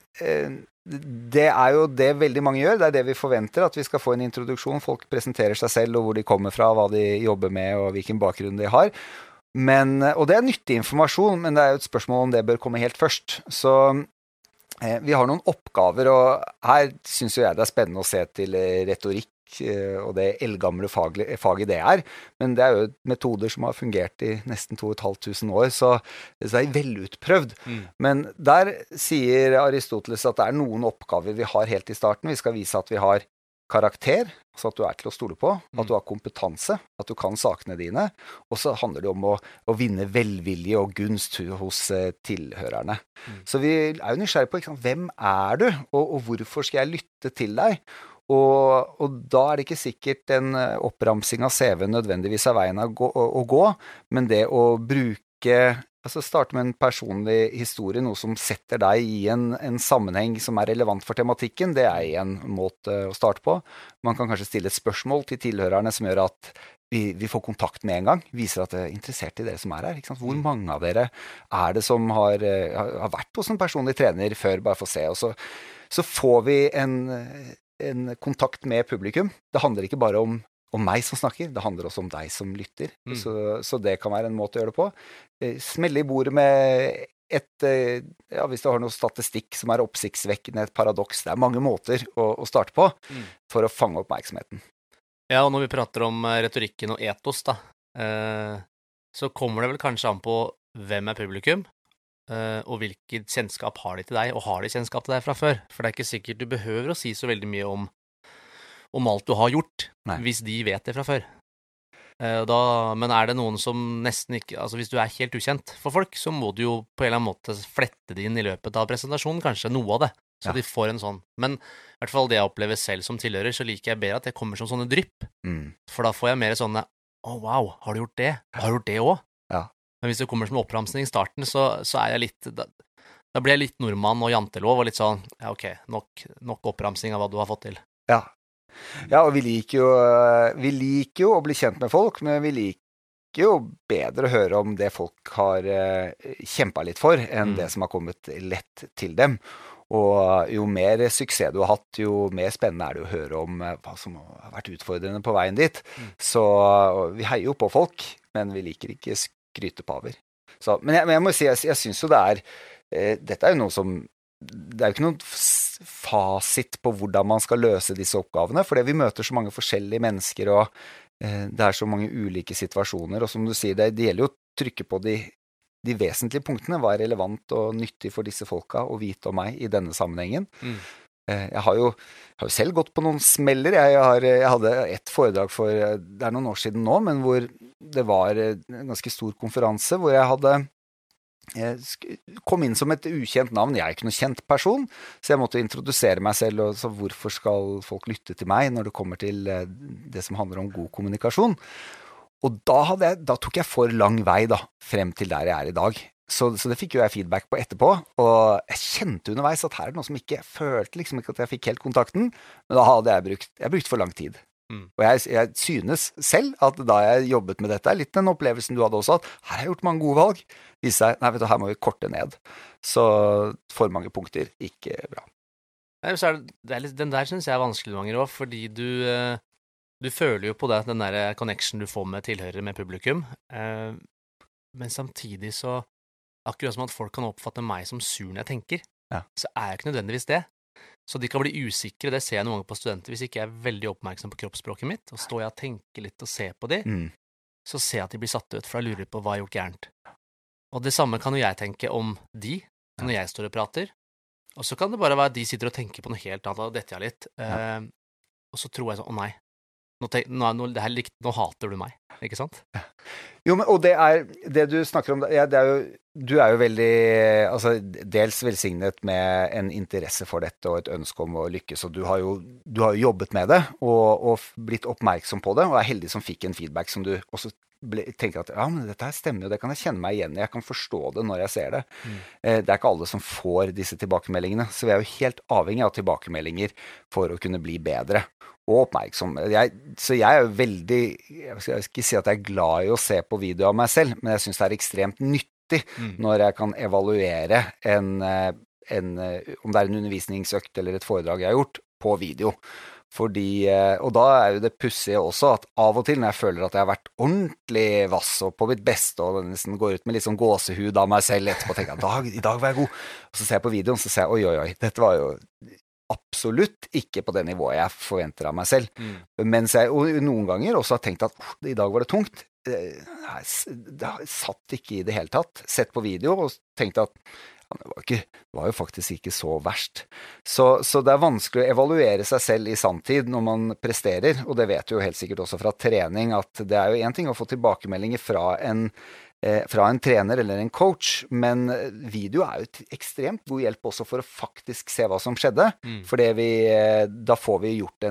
Speaker 2: det jo det veldig mange gjør, det det vi forventer, at vi skal få en introduksjon, folk presenterer seg selv, og hvor de kommer fra, hva de jobber med, og hvilken bakgrunn de har. Og det nyttig informasjon, men det jo et spørsmål om det bør komme helt først. Så vi har noen oppgaver, og her synes jo jeg det spennende å se til retorikk, og det eldgamle faget det men det jo metoder som har fungert i nesten 2500 år, så det velutprøvd. Men der sier Aristoteles at det noen oppgaver vi har helt i starten. Vi skal vise at vi har karakter, så at du til å stole på, at du har kompetanse, at du kan sakene dine, og så handler det om å vinne velvilje og gunst hos tilhørerne. Så vi jo nysgjerrige på, ikke sant? Hvem du, og hvorfor skal jeg lytte til deg? Og da det ikke sikkert en oppramsing av CV nødvendigvis veien å gå, men det å bruke, altså starte med en personlig historie, noe som setter deg i en sammenheng som relevant for tematikken, det en måte å starte på. Man kan kanskje stille et spørsmål til tilhørerne som gjør at vi får kontakt med en gang, viser at det interessert i dere som her, ikke sant? Hvor mange av dere det som har vært hos en personlig trener før, bare for å se, og så får vi en kontakt med publikum. Det handler ikke bare om meg som snakker, det handler også om deg som lytter. Så det kan være en måte å gjøre det på. Smelle i bordet med hvis du har noe statistikk som oppsiktsvekkende, et paradoks. Det mange måter å starte på for å fange oppmerksomheten.
Speaker 1: Ja, og når vi prater om retorikken og etos da, så kommer det vel kanskje an på hvem publikum, og hvilket kjennskap har de til deg, og har de kjennskap til deg fra før. For det ikke sikkert du behøver å si så veldig mye om alt du har gjort, hvis de vet det fra før. Men det noen som nesten ikke, altså hvis du helt ukjent for folk, så må du jo på en eller annen måte flette det inn i løpet av presentasjonen, kanskje noe av det, så de får en sånn. Men i hvert fall det jeg opplever selv som tilhører, så liker jeg bedre at det kommer som sånne drypp, for da får jeg mer sånne, wow, har du gjort det? Har du gjort det også? Men hvis det kommer som oppramsning i starten, så jeg litt, Da blir jeg litt nordmann og jantelov, og litt sånn, ja ok, nok oppramsing av hva du har fått til.
Speaker 2: Ja. Ja, og vi liker jo å bli kjent med folk, men vi liker jo bedre å høre om det folk har kjempet litt for, enn det som har kommet lett til dem. Og jo mer suksess du har hatt, jo mer spennende er det å høre om hva som har vært utfordrende på veien dit. Så vi heier jo på folk, men vi liker ikke skrytepaver. Så, men jeg må si, jeg synes jo det dette er jo noe som, det er jo ikke noen fasit på hvordan man skal løse disse oppgavene, fordi vi møter så mange forskjellige mennesker, og det er så mange ulike situasjoner, og som du sier, det gjelder jo å trykke på de vesentlige punktene, hva relevant og nyttig for disse folka å vite om meg i denne sammenhengen. Jeg har jo selv gått på noen smeller. Jeg hadde et foredrag for, det er noen år siden nå, men hvor det var en ganske stor konferanse, hvor jeg kom inn som et ukjent navn. Jeg er ikke noen kjent person, så jeg måtte introdusere meg selv, og så hvorfor skal folk lytte til meg når det kommer til det som handler om god kommunikasjon. Og da tok jeg for lang vei da, frem til der jeg er i dag. Så det fikk jo jeg feedback på etterpå, og jeg kjente underveis at her er det noe som ikke, jeg følte liksom ikke at jeg fikk helt kontakten, men da hadde jeg brukt for lang tid. Og jeg synes selv at da jeg jobbet med dette, litt den opplevelsen du hadde også, at her har jeg gjort mange gode valg, viser seg, nei vet du, her må vi korte ned. Så for mange punkter, ikke bra.
Speaker 1: Nei, så den der synes jeg er vanskelig mange ganger også, fordi du føler jo på det, den der connection du får med tilhørere med publikum, men samtidig så, akkurat som at folk kan oppfatte meg som sur når jeg tenker, så er jeg ikke nødvendigvis det. Så de kan bli usikre, det ser jeg noen ganger på studenter, hvis ikke jeg er veldig oppmerksom på kroppsspråket mitt, og står jeg og tenker litt og ser på de, så ser jeg at de blir satt ut, for jeg lurer på hva jeg har gjort gærent. Og det samme kan jo jeg tenke om de, når jeg står og prater, og så kan det bare være at de sitter og tenker på noe helt annet, og dette jeg litt, og så tror jeg sånn, å nei, nå hater du meg, ikke sant?
Speaker 2: Jo, men, og det du snakker om, du er jo veldig, altså, dels velsignet med en interesse for dette og et ønske om å lykkes, og du har jo jobbet med det, og blitt oppmerksom på det, og er heldig som fikk en feedback som du også tenker at, ja, men dette her stemmer jo, det kan jeg kjenne meg igjen i, jeg kan forstå det når jeg ser det. Det er ikke alle som får disse tilbakemeldingene, så vi er jo helt avhengig av tilbakemeldinger for å kunne bli bedre og oppmerksom. Så jeg er jo veldig, jeg skal ikke si at jeg er glad i å se på video av meg selv, men jeg synes det er ekstremt nyttig når jeg kan evaluere om det er en undervisningsøkt eller et foredrag jeg har gjort på video. Fordi, og da er jo det pussige også at av og til når jeg føler at jeg har vært ordentlig vass og på mitt beste og nesten går ut med litt sånn gåsehud av meg selv etterpå og tenker at i dag var jeg god, og så ser jeg på videoen så ser jeg, oi, dette var jo absolutt ikke på det nivået jeg forventer av meg selv. Mens jeg noen ganger også har tenkt at i dag var det tungt. Det satt ikke i det hele tatt. Sett på video og tenkt at det var jo faktisk ikke så verst. Så det er vanskelig å evaluere seg selv i samtid når man presterer, og det vet du jo helt sikkert også fra trening, at det er jo en ting å få tilbakemeldinger fra en trener eller en coach, men video er jo et ekstremt god hjelp også for å faktisk se hva som skjedde, for da får vi gjort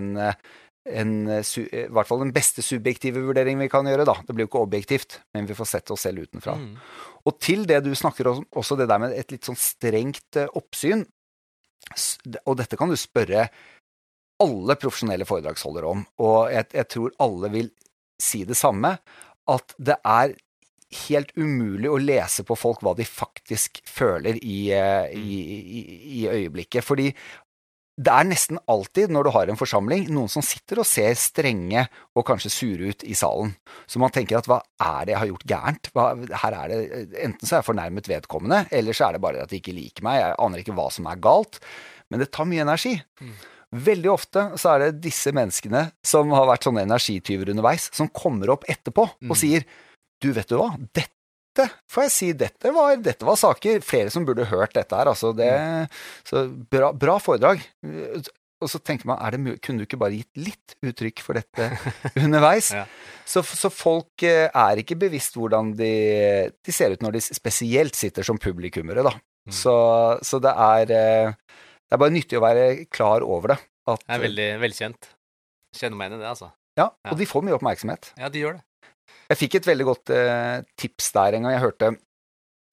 Speaker 2: i hvert fall den beste subjektive vurdering vi kan gjøre da. Det blir jo ikke objektivt, men vi får sett oss selv utenfra. Og til det du snakker om, også det der med et litt sånn strengt oppsyn, og dette kan du spørre alle profesjonelle foredragsholdere om, og jeg tror alle vil si det samme, at det er helt umulig å lese på folk hva de faktisk føler i øyeblikket, fordi det er nesten alltid, når du har en forsamling, noen som sitter og ser strenge og kanskje sure ut i salen. Så man tenker at hva er det jeg har gjort gærent? Her er det, enten så er jeg fornærmet vedkommende, eller så er det bare at de ikke liker meg, jeg aner ikke hva som er galt, men det tar mye energi. Veldig ofte så er det disse menneskene som har vært sånne energityver underveis, som kommer opp etterpå og sier, du vet du hva, får jeg si, dette var saker, flere som burde hørt dette her, altså så bra foredrag. Og så tenker man, kunne du ikke bare gitt litt uttrykk for dette underveis? Så folk er ikke bevisst hvordan de ser ut når de spesielt sitter som publikummere da. Så det er bare nyttig å være klar over det.
Speaker 1: Det er veldig velkjent. Kjenner meg inn i det, altså.
Speaker 2: Ja, og de får mye oppmerksomhet.
Speaker 1: Ja, de gjør det.
Speaker 2: Jeg fikk et veldig godt tips der en gang. Jeg hørte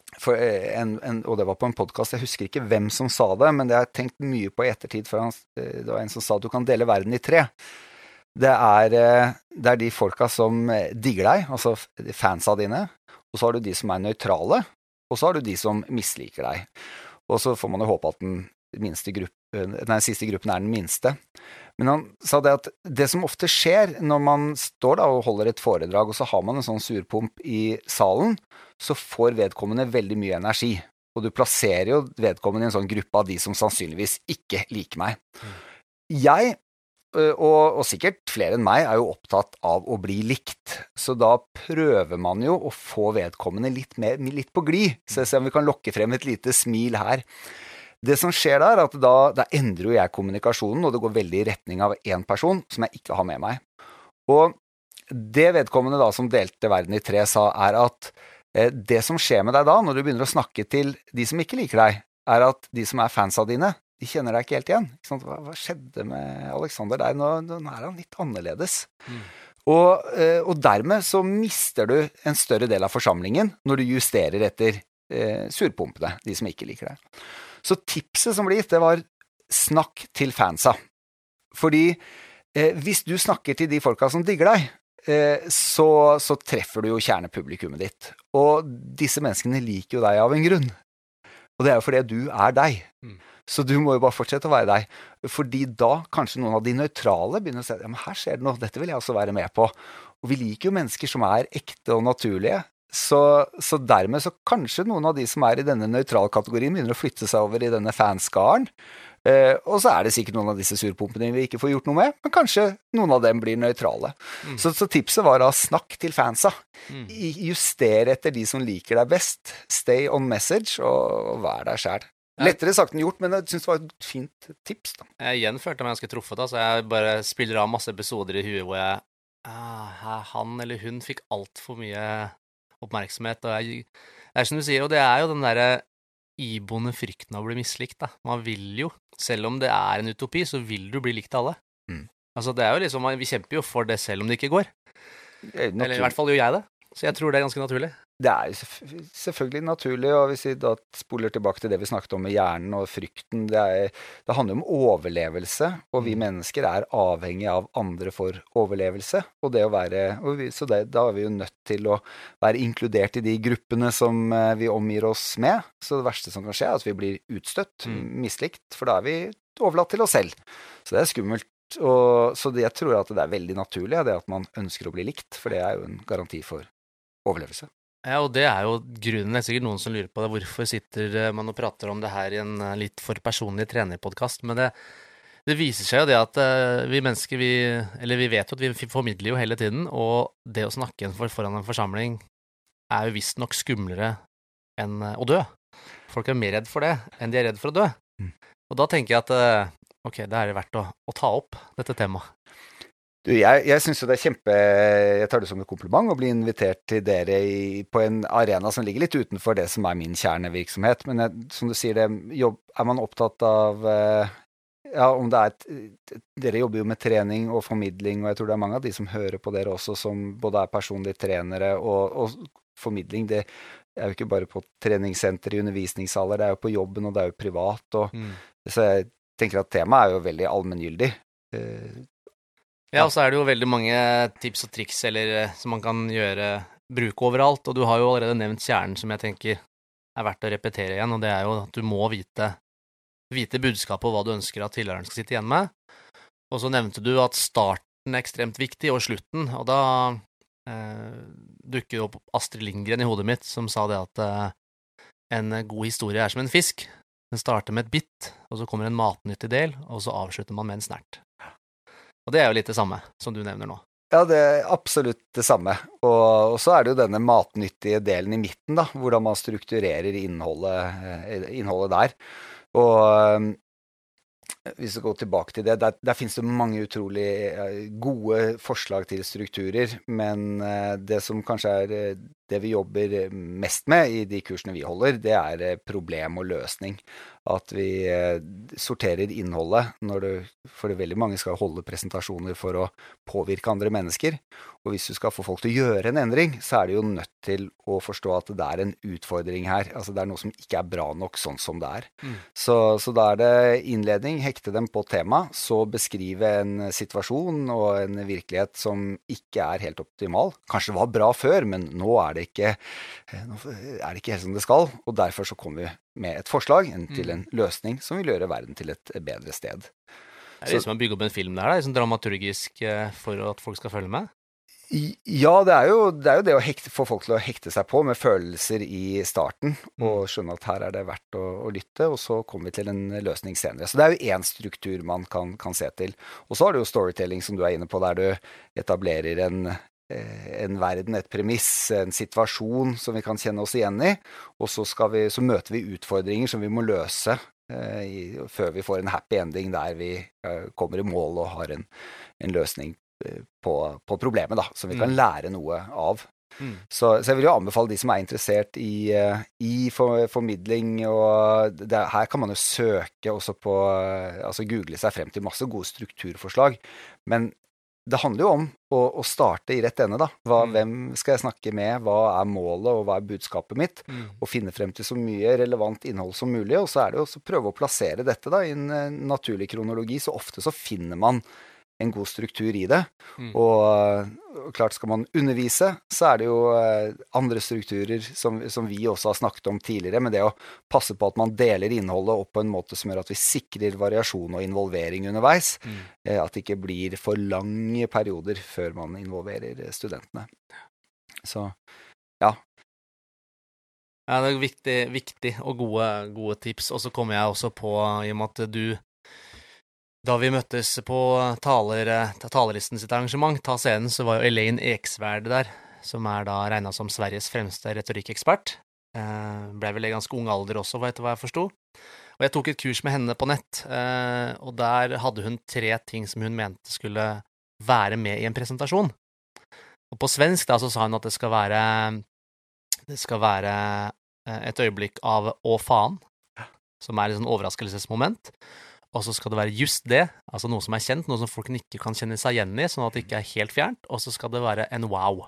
Speaker 2: og det var på en podcast, jeg husker ikke hvem som sa det, men det har jeg tenkt mye på i ettertid, for det var en som sa at du kan dele verden i tre. Det er de folka som digger deg, altså fansa dine, og så har du de som er nøytrale, og så har du de som misliker deg. Og så får man jo håpe at den siste gruppen er den minste. Men han sa det at det som ofte skjer når man står da og holder et foredrag, og så har man en sånn surpump i salen, så får vedkommende veldig mye energi. Og du plasserer jo vedkommende i en sånn gruppe av de som sannsynligvis ikke liker meg. Jeg, og sikkert flere enn meg, er jo opptatt av å bli likt. Så da prøver man jo å få vedkommende litt på glid. Så se om vi kan lokke frem et lite smil her. Det som skjer der, er at da endrer jo jeg kommunikasjonen, og det går veldig i retning av en person som jeg ikke har med meg. Og det vedkommende da som delte verden i tre sa, er at det som skjer med deg da, når du begynner å snakke til de som ikke liker deg, er at de som er fansa dine, de kjenner deg ikke helt igjen. Ikke sant? Hva skjedde med Alexander der? Nå er han litt annerledes. Og dermed så mister du en større del av forsamlingen når du justerer etter surpumpene, de som ikke liker deg. Så tipset som ble gitt, det var snakk til fansa. Fordi hvis du snakker til de folka som digger deg, så treffer du jo kjernepublikummet ditt. Og disse menneskene liker jo deg av en grunn. Og det er jo fordi du er deg. Så du må jo bare fortsette å være deg. Fordi da kanskje noen av de nøytrale begynner å si, ja, men her skjer det noe, dette vil jeg også være med på. Og vi liker jo mennesker som er ekte og naturlige. Så dermed så kanskje noen av de som er i denne nøytralkategorien begynner å flytte seg over i denne fanskaren. Og så er det sikkert noen av disse surpumpene vi ikke får gjort noe med, men kanskje noen av dem blir nøytrale. Så tipset var da snakk til fansa. Juster etter de som liker deg best. Stay on message og vær deg selv. Lettere sagt enn gjort, men jeg synes det var et fint tips da.
Speaker 1: Jeg igjen følte meg ganske truffet da, så jeg bare spiller av masse episoder i huet hvor jeg han eller hun fikk alt for mye oppmerksomhet, og det er som du sier, og det er jo den der iboende frykten av å bli mislikt da. Man vil jo, selv om det er en utopi, så vil du bli likt av alle. Altså det er jo liksom, vi kjemper jo for det selv om det ikke går. Eller i hvert fall gjør jeg det, så jeg tror det er ganske naturlig.
Speaker 2: Det er jo selvfølgelig naturlig, og hvis vi da spoler tilbake til det vi snakket om med hjernen og frykten, det handler om overlevelse, og vi mennesker er avhengige av andre for overlevelse, og det å være, da er vi jo nødt til å være inkludert i de gruppene som vi omgir oss med, så det verste som kan skje er at vi blir utstøtt, mislikt, for da er vi overlatt til oss selv. Så det er skummelt, så jeg tror at det er veldig naturlig, det at man ønsker å bli likt, for det er jo en garanti for overlevelse.
Speaker 1: Ja, og det er jo grunnen, det er sikkert noen som lurer på det, hvorfor sitter man og prater om det her i en litt for personlig trenerpodcast, men det viser seg jo det at vi mennesker, vi vet jo at vi formidler jo hele tiden, og det å snakke foran en forsamling er jo visst nok skumlere enn å dø. Folk er mer redd for det enn de er redd for å dø. Og da tenker jeg at, ok, det er verdt å ta opp dette temaet.
Speaker 2: Jeg synes jo det er jeg tar det som et kompliment å bli invitert til dere på en arena som ligger litt utenfor det som er min kjernevirksomhet, men som du sier, er man opptatt av, om det dere jobber jo med trening og formidling, og jeg tror det er mange av de som hører på dere også, som både er personlige trenere og formidling, det er jo ikke bare på treningssenter i undervisningssaler, det er jo på jobben, og det er jo privat, så jeg tenker at temaet er jo veldig allmenngyldig.
Speaker 1: Ja, og så er det jo veldig mange tips og triks som man kan bruke overalt, og du har jo allerede nevnt kjernen som jeg tenker er verdt å repetere igjen, og det er jo at du må vite budskapet og hva du ønsker at tilhøreren skal sitte igjen med. Og så nevnte du at starten er ekstremt viktig, og slutten, og da dukker jo opp Astrid Lindgren i hodet mitt, som sa det at en god historie er som en fisk. Den starter med et bitt, og så kommer en matnyttig del, og så avslutter man med en snert. Og det er jo litt det samme som du nevner nå.
Speaker 2: Ja, det er absolutt det samme. Og så er det jo denne matnyttige delen i midten da, hvordan man strukturerer innholdet der. Og hvis vi går tilbake til det, der finnes det mange utrolig gode forslag til strukturer, men det som kanskje er det vi jobber mest med i de kursene vi holder, det er problem og løsning. at vi sorterer innholdet for veldig mange skal holde presentasjoner for å påvirke andre mennesker. Og hvis du skal få folk til å gjøre en endring, så er du jo nødt til å forstå at det er en utfordring her. Altså det er noe som ikke er bra nok sånn som det er. Så da er det innledning, hekte dem på tema, så beskrive en situasjon og en virkelighet som ikke er helt optimal. Kanskje det var bra før, men nå er det ikke helt som det skal, og derfor så kommer vi med et forslag til en løsning som vil gjøre verden til et bedre sted.
Speaker 1: Det er liksom å bygge opp en film der, liksom dramaturgisk for at folk skal følge med?
Speaker 2: Ja, det er jo det å få folk til å hekte seg på med følelser i starten, og skjønne at her er det verdt å lytte, og så kommer vi til en løsning senere. Så det er jo en struktur man kan se til. Og så har du jo storytelling, som du er inne på, der du etablerer en verden, et premiss, en situasjon som vi kan kjenne oss igjen i, og så møter vi utfordringer som vi må løse før vi får en happy ending der vi kommer i mål og har en løsning på problemet da, som vi kan lære noe av. Så jeg vil jo anbefale de som er interessert i formidling, og her kan man jo søke også på, altså google seg frem til masse gode strukturforslag, men det handler jo om å starte i rett ende da. Hvem skal jeg snakke med, hva er målet og hva er budskapet mitt, og finne frem til så mye relevant innhold som mulig, og så er det jo å prøve å plassere dette da i en naturlig kronologi, så ofte så finner man en god struktur i det, og klart skal man undervise, så er det jo andre strukturer som vi også har snakket om tidligere, men det å passe på at man deler innholdet opp på en måte som gjør at vi sikrer variasjon og involvering underveis, at det ikke blir for lange perioder før man involverer studentene. Så, ja.
Speaker 1: Ja, det er viktig og gode tips, og så kommer jeg også på, i og med at da vi møttes på talerlisten sitt arrangement, Ta scenen, så var jo Elaine Eksvärd der, som da regnet som Sveriges fremste retorikkekspert. Ble vel i ganske ung alder også, etter hva jeg forstod. Og jeg tok et kurs med henne på nett, og der hadde hun 3 ting som hun mente skulle være med i en presentasjon. Og på svensk da, så sa hun at det skal være et øyeblikk av «Å faen», som et sånn overraskelsesmoment. Og så skal det være just det, altså noe som kjent, noe som folk ikke kan kjenne seg igjen i, sånn at det ikke helt fjernt, og så skal det være en wow.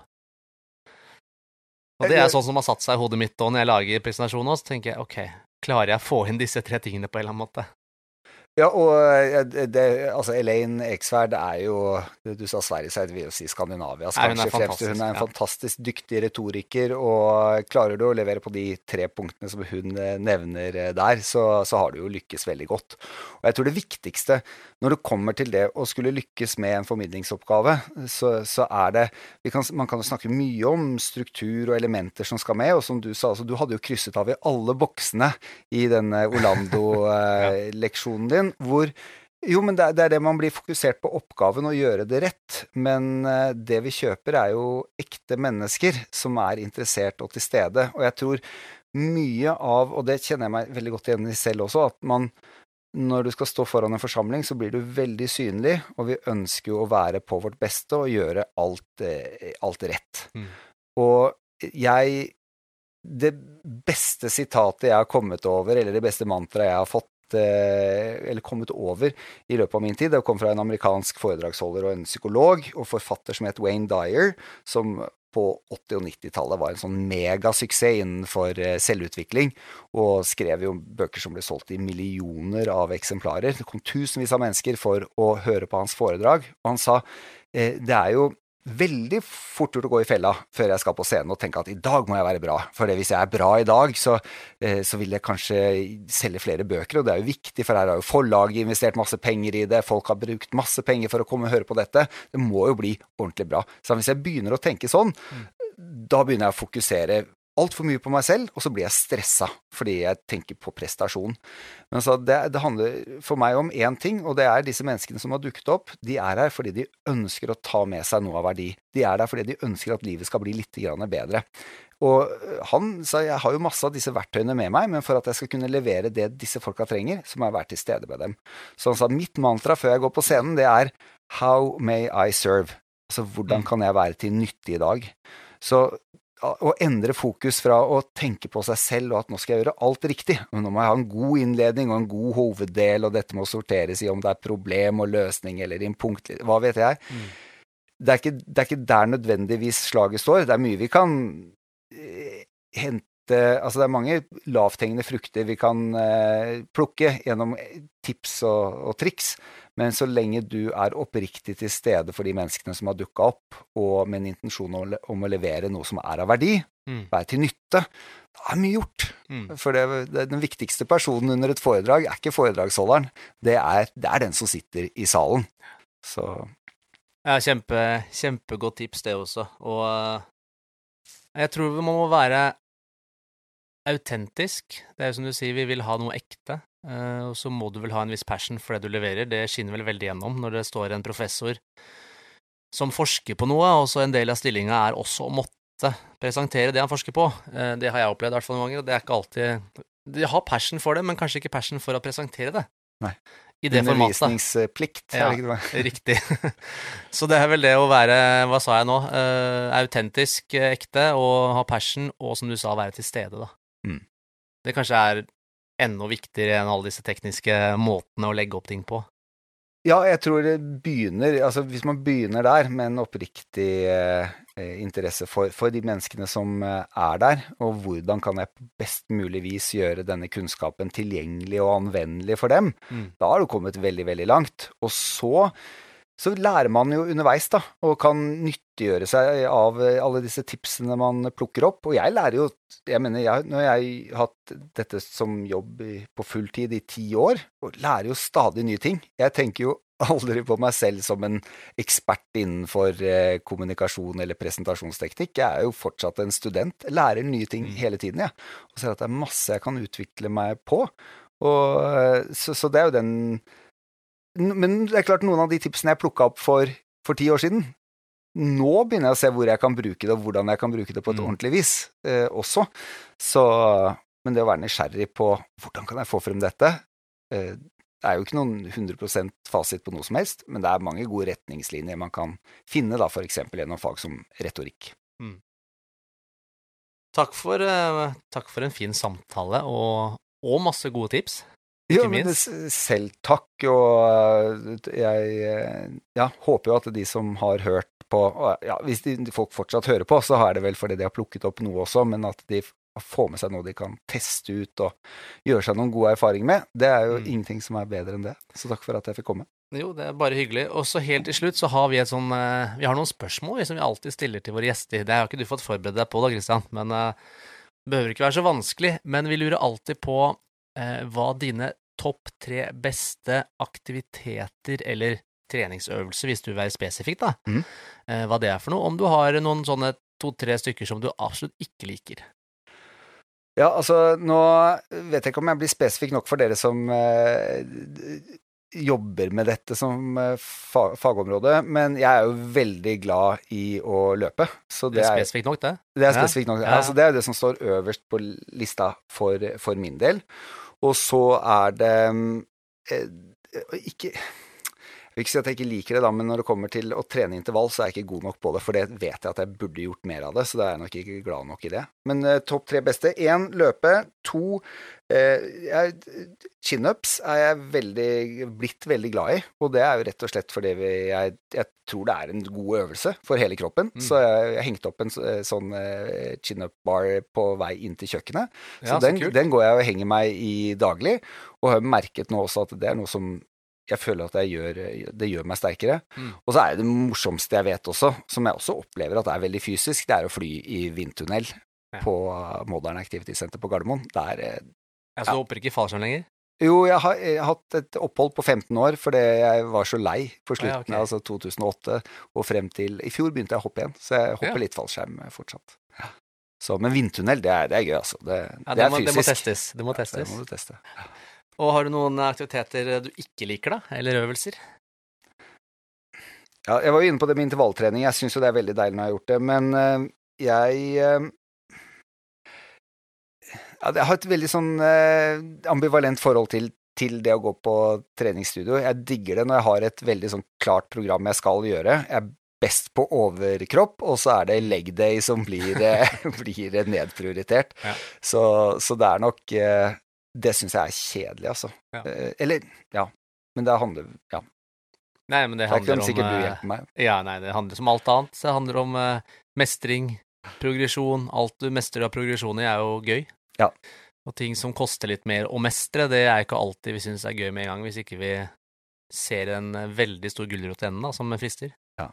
Speaker 1: Og det sånn som har satt seg i hodet mitt, og når jeg lager presentasjonen, så tenker jeg, ok, klarer jeg å få inn disse 3 tingene på en eller annen måte?
Speaker 2: Ja, og altså Elaine Eksvärd jo, du sa Sverige, så det vil jo si Skandinavias kanskje fremste. Hun en fantastisk dyktig retoriker, og klarer du å levere på de 3 punktene som hun nevner der, så har du jo lykkes veldig godt. Og jeg tror det viktigste, når det kommer til det å skulle lykkes med en formidlingsoppgave, så det, man kan jo snakke mye om struktur og elementer som skal med, og som du sa, altså, du hadde jo krysset av i alle boksene i denne Orlando-leksjonen din, hvor, jo, men det det man blir fokusert på oppgaven å gjøre det rett, men det vi kjøper jo ekte mennesker som interessert og til stede, og jeg tror mye av, og det kjenner jeg meg veldig godt igjen i selv også, at når du skal stå foran en forsamling, så blir du veldig synlig, og vi ønsker jo å være på vårt beste og gjøre alt rett. Og det beste sitatet jeg har kommet over, eller det beste mantraet jeg har fått, eller kommet over i løpet av min tid. Det kom fra en amerikansk foredragsholder og en psykolog og forfatter som het Wayne Dyer, som på 80- og 90-tallet var en sånn megasuksess innenfor selvutvikling, og skrev jo bøker som ble solgt i millioner av eksemplarer. Det kom tusenvis av mennesker for å høre på hans foredrag, og han sa, det jo veldig fort gjort å gå i fella før jeg skal på scenen og tenke at i dag må jeg være bra, for hvis jeg bra i dag, så vil jeg kanskje selge flere bøker, og det jo viktig, for her har jo forlaget investert masse penger i det, folk har brukt masse penger for å komme og høre på dette, det må jo bli ordentlig bra. Så hvis jeg begynner å tenke sånn, da begynner jeg å fokusere alt for mye på meg selv, og så blir jeg stresset, fordi jeg tenker på prestasjon. Men så det handler for meg om en ting, og det disse menneskene som har dukket opp, de her fordi de ønsker å ta med seg noe av verdi. De der fordi de ønsker at livet skal bli litt grann bedre. Og han sa, jeg har jo masse av disse verktøyene med meg, men for at jeg skal kunne levere det disse folka trenger, så må jeg være til stede med dem. Så han sa, mitt mantra før jeg går på scenen, det how may I serve? Altså, hvordan kan jeg være til nytte i dag? Så å endre fokus fra å tenke på seg selv, og at nå skal jeg gjøre alt riktig. Men nå må jeg ha en god innledning og en god hoveddel, og dette må sorteres i om det er problem og løsning, eller i en punkt, hva vet jeg. Det er ikke der nødvendigvis slaget står. Det er mye vi kan hente, altså det er mange lavthengende frukter vi kan plukke gjennom tips og triks, men så lenge du er oppriktig til stede for de menneskene som har dukket opp, og med en intensjon om å levere noe som er av verdi, være til nytte, da er mye gjort. For den viktigste personen under et foredrag er ikke foredragsholderen, det er den som sitter i salen. Så...
Speaker 1: Ja, kjempegodt tips det også, og jeg tror vi må være autentisk. Det er jo som du sier, vi vil ha noe ekte, og så må du vel ha en viss passion for det du leverer. Det skinner vel veldig gjennom når det står en professor som forsker på noe, og så en del av stillingen er også å måtte presentere det han forsker på. Det har jeg opplevd i hvert fall noen ganger, og det er ikke alltid... De har passion for det, men kanskje ikke passion for å presentere det.
Speaker 2: Nei.
Speaker 1: I det formatet.
Speaker 2: Undervisningsplikt,
Speaker 1: ja,
Speaker 2: er det ikke det?
Speaker 1: Riktig. Så det er vel det å være, hva sa jeg nå, autentisk, ekte, og ha passion, og som du sa, være til stede da. Det kanskje er enda viktigere enn alle disse tekniske måtene å legge opp ting på.
Speaker 2: Ja, jeg tror det begynner, altså hvis man begynner der med en oppriktig interesse for de menneskene som er der, og hvordan kan jeg på best mulig vis gjøre denne kunnskapen tilgjengelig og anvendelig for dem, da har du kommet veldig, veldig langt. Og så lærer man jo underveis da, og kan nyttiggjøre seg av alle disse tipsene man plukker opp. Og jeg lærer jo, når jeg har hatt dette som jobb på fulltid i 10 år, og lærer jo stadig nye ting. Jeg tenker jo aldri på meg selv som en ekspert innenfor kommunikasjon eller presentasjonsteknikk. Jeg er jo fortsatt en student. Jeg lærer nye ting hele tiden, ja. Og ser at det er masse jeg kan utvikle meg på. Og, så det er jo den... Men det er klart noen av de tipsene jeg plukket opp for 10 år siden, nå begynner jeg å se hvor jeg kan bruke det, og hvordan jeg kan bruke det på et ordentlig vis også. Så, men det å være nysgjerrig på hvordan kan jeg få frem dette, det er jo ikke noen 100% fasit på noe som helst, men det er mange gode retningslinjer man kan finne da, for eksempel gjennom fag som retorikk.
Speaker 1: Takk for en fin samtale, og masse gode tips.
Speaker 2: Ja, men selv takk, og jeg håper jo at de som har hørt på, ja, hvis folk fortsatt hører på, så er det vel fordi de har plukket opp noe også, men at de får med seg noe de kan teste ut og gjøre seg noen gode erfaringer med, det er jo ingenting som er bedre enn det. Så takk for at jeg fikk komme.
Speaker 1: Jo, det er bare hyggelig. Og så helt til slutt så har vi vi har noen spørsmål som vi alltid stiller til våre gjester. Det har ikke du fått forberede deg på da, Kristian, men det behøver ikke være så vanskelig, men vi lurer alltid på hva dine topp 3 beste aktiviteter eller treningsøvelser, hvis du vil være spesifikk da, hva det er for noe, om du har noen sånne 2-3 stykker som du absolutt ikke liker.
Speaker 2: Ja, altså, nå vet jeg ikke om jeg blir spesifikk nok for dere som jobber med dette som fagområde, men jeg er jo veldig glad i å løpe. Så det er
Speaker 1: spesifikt nok, det? Det
Speaker 2: er spesifikt nok. Ja. Altså, det er det som står øverst på lista for min del. Og så er det ikke... Jeg vil ikke si at jeg ikke liker det da, men når det kommer til å trene intervall, så er jeg ikke god nok på det, for det vet jeg at jeg burde gjort mer av det, så da er jeg nok ikke glad nok i det. Men topp 3 beste. 1, løpe. 2, chin-ups er jeg blitt veldig glad i, og det er jo rett og slett fordi jeg tror det er en god øvelse for hele kroppen, så jeg hengte opp en sånn chin-up-bar på vei inn til kjøkkenet, så den går jeg og henger meg i daglig, og har merket nå også at det er noe som jeg føler at det gjør meg sterkere. Og så er det morsomste jeg vet også, som jeg også opplever at det er veldig fysisk, det er å fly i vindtunnel på Modern Activity Center på Gardermoen.
Speaker 1: Så du hopper ikke i fallskjerm lenger?
Speaker 2: Jo, jeg har hatt et opphold på 15 år, fordi jeg var så lei på slutten, altså 2008, og frem til, i fjor begynte jeg å hoppe igjen, så jeg hopper litt fallskjerm fortsatt. Så, men vindtunnel, det er gøy, altså. Det er fysisk.
Speaker 1: Det må testes.
Speaker 2: Det må du teste.
Speaker 1: Og har du noen aktiviteter du ikke liker da, eller øvelser?
Speaker 2: Ja, jeg var jo inne på det med intervalltrening. Jeg synes jo det er veldig deilig når jeg har gjort det, men jeg har et veldig sånn ambivalent forhold til det å gå på treningsstudio. Jeg digger det når jeg har et veldig sånn klart program jeg skal gjøre. Jeg best på overkropp, og så det leg day som blir nedprioritert.
Speaker 1: Ja.
Speaker 2: Så det nok det synes jeg kjedelig, altså.
Speaker 1: Ja.
Speaker 2: Eller, ja, men det handler, ja.
Speaker 1: Nei, men det handler om
Speaker 2: sikkert du hjelper meg.
Speaker 1: Ja, nei, det handler som alt annet. Det handler om mestring, progresjon. Alt du mestrer av progresjon i jo gøy.
Speaker 2: Ja.
Speaker 1: Og ting som koster litt mer å mestre, det ikke alltid vi synes gøy med en gang, hvis ikke vi ser en veldig stor gulrot i enden da, som frister.
Speaker 2: Ja.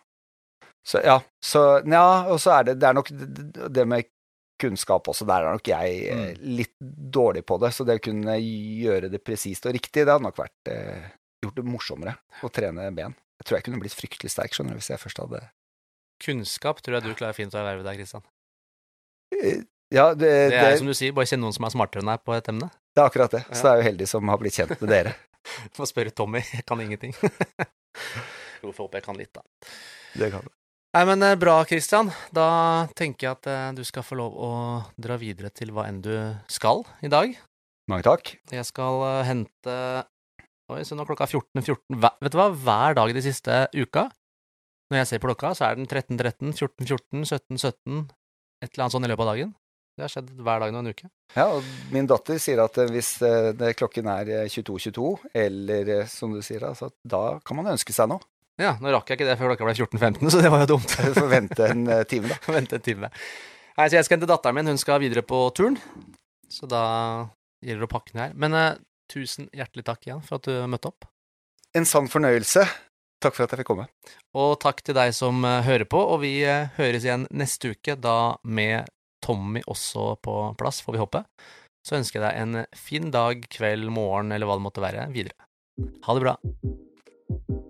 Speaker 2: Og så det nok det med kunnskap også, der nok jeg litt dårlig på det, så det å kunne gjøre det presist og riktig, det hadde nok vært gjort det morsommere å trene ben. Jeg tror jeg kunne blitt fryktelig sterk, skjønner du, hvis jeg først hadde...
Speaker 1: Kunnskap tror jeg du klarer fint å erverve deg, Kristian.
Speaker 2: Ja, det
Speaker 1: som du sier, bare kjenne noen som smartere enn deg på et emne.
Speaker 2: Det akkurat det, så det jo heldig som har blitt kjent med dere.
Speaker 1: Du må spørre Tommy, jeg kan ingenting. Jo, får håpe jeg kan litt da.
Speaker 2: Det kan du.
Speaker 1: Nei, men bra, Kristian. Da tenker jeg at du skal få lov å dra videre til hva enn du skal i dag.
Speaker 2: Mange takk.
Speaker 1: Jeg skal hente... Oi, så nå klokka 14:14. Vet du hva? Hver dag de siste uka, når jeg ser på klokka, så den 13:13, 14:14, 17:17, et eller annet sånn i løpet av dagen. Det har skjedd hver dag nå en uke.
Speaker 2: Ja, og min datter sier at hvis klokken 22:22, eller som du sier, altså, da kan man ønske seg noe.
Speaker 1: Ja, nå rakk jeg ikke det før klokka ble 14:15, så det var jo dumt.
Speaker 2: Du får vente en time, da.
Speaker 1: Vente en time. Nei, så jeg skal hente datteren min, hun skal videre på turen, så da gjelder det å pakke den her. Men tusen hjertelig takk igjen for at du møtte opp.
Speaker 2: En sann fornøyelse. Takk for at jeg fikk komme.
Speaker 1: Og takk til deg som hører på, og vi høres igjen neste uke, da med Tommy også på plass, får vi håpe. Så ønsker jeg deg en fin dag, kveld, morgen, eller hva det måtte være, videre. Ha det bra.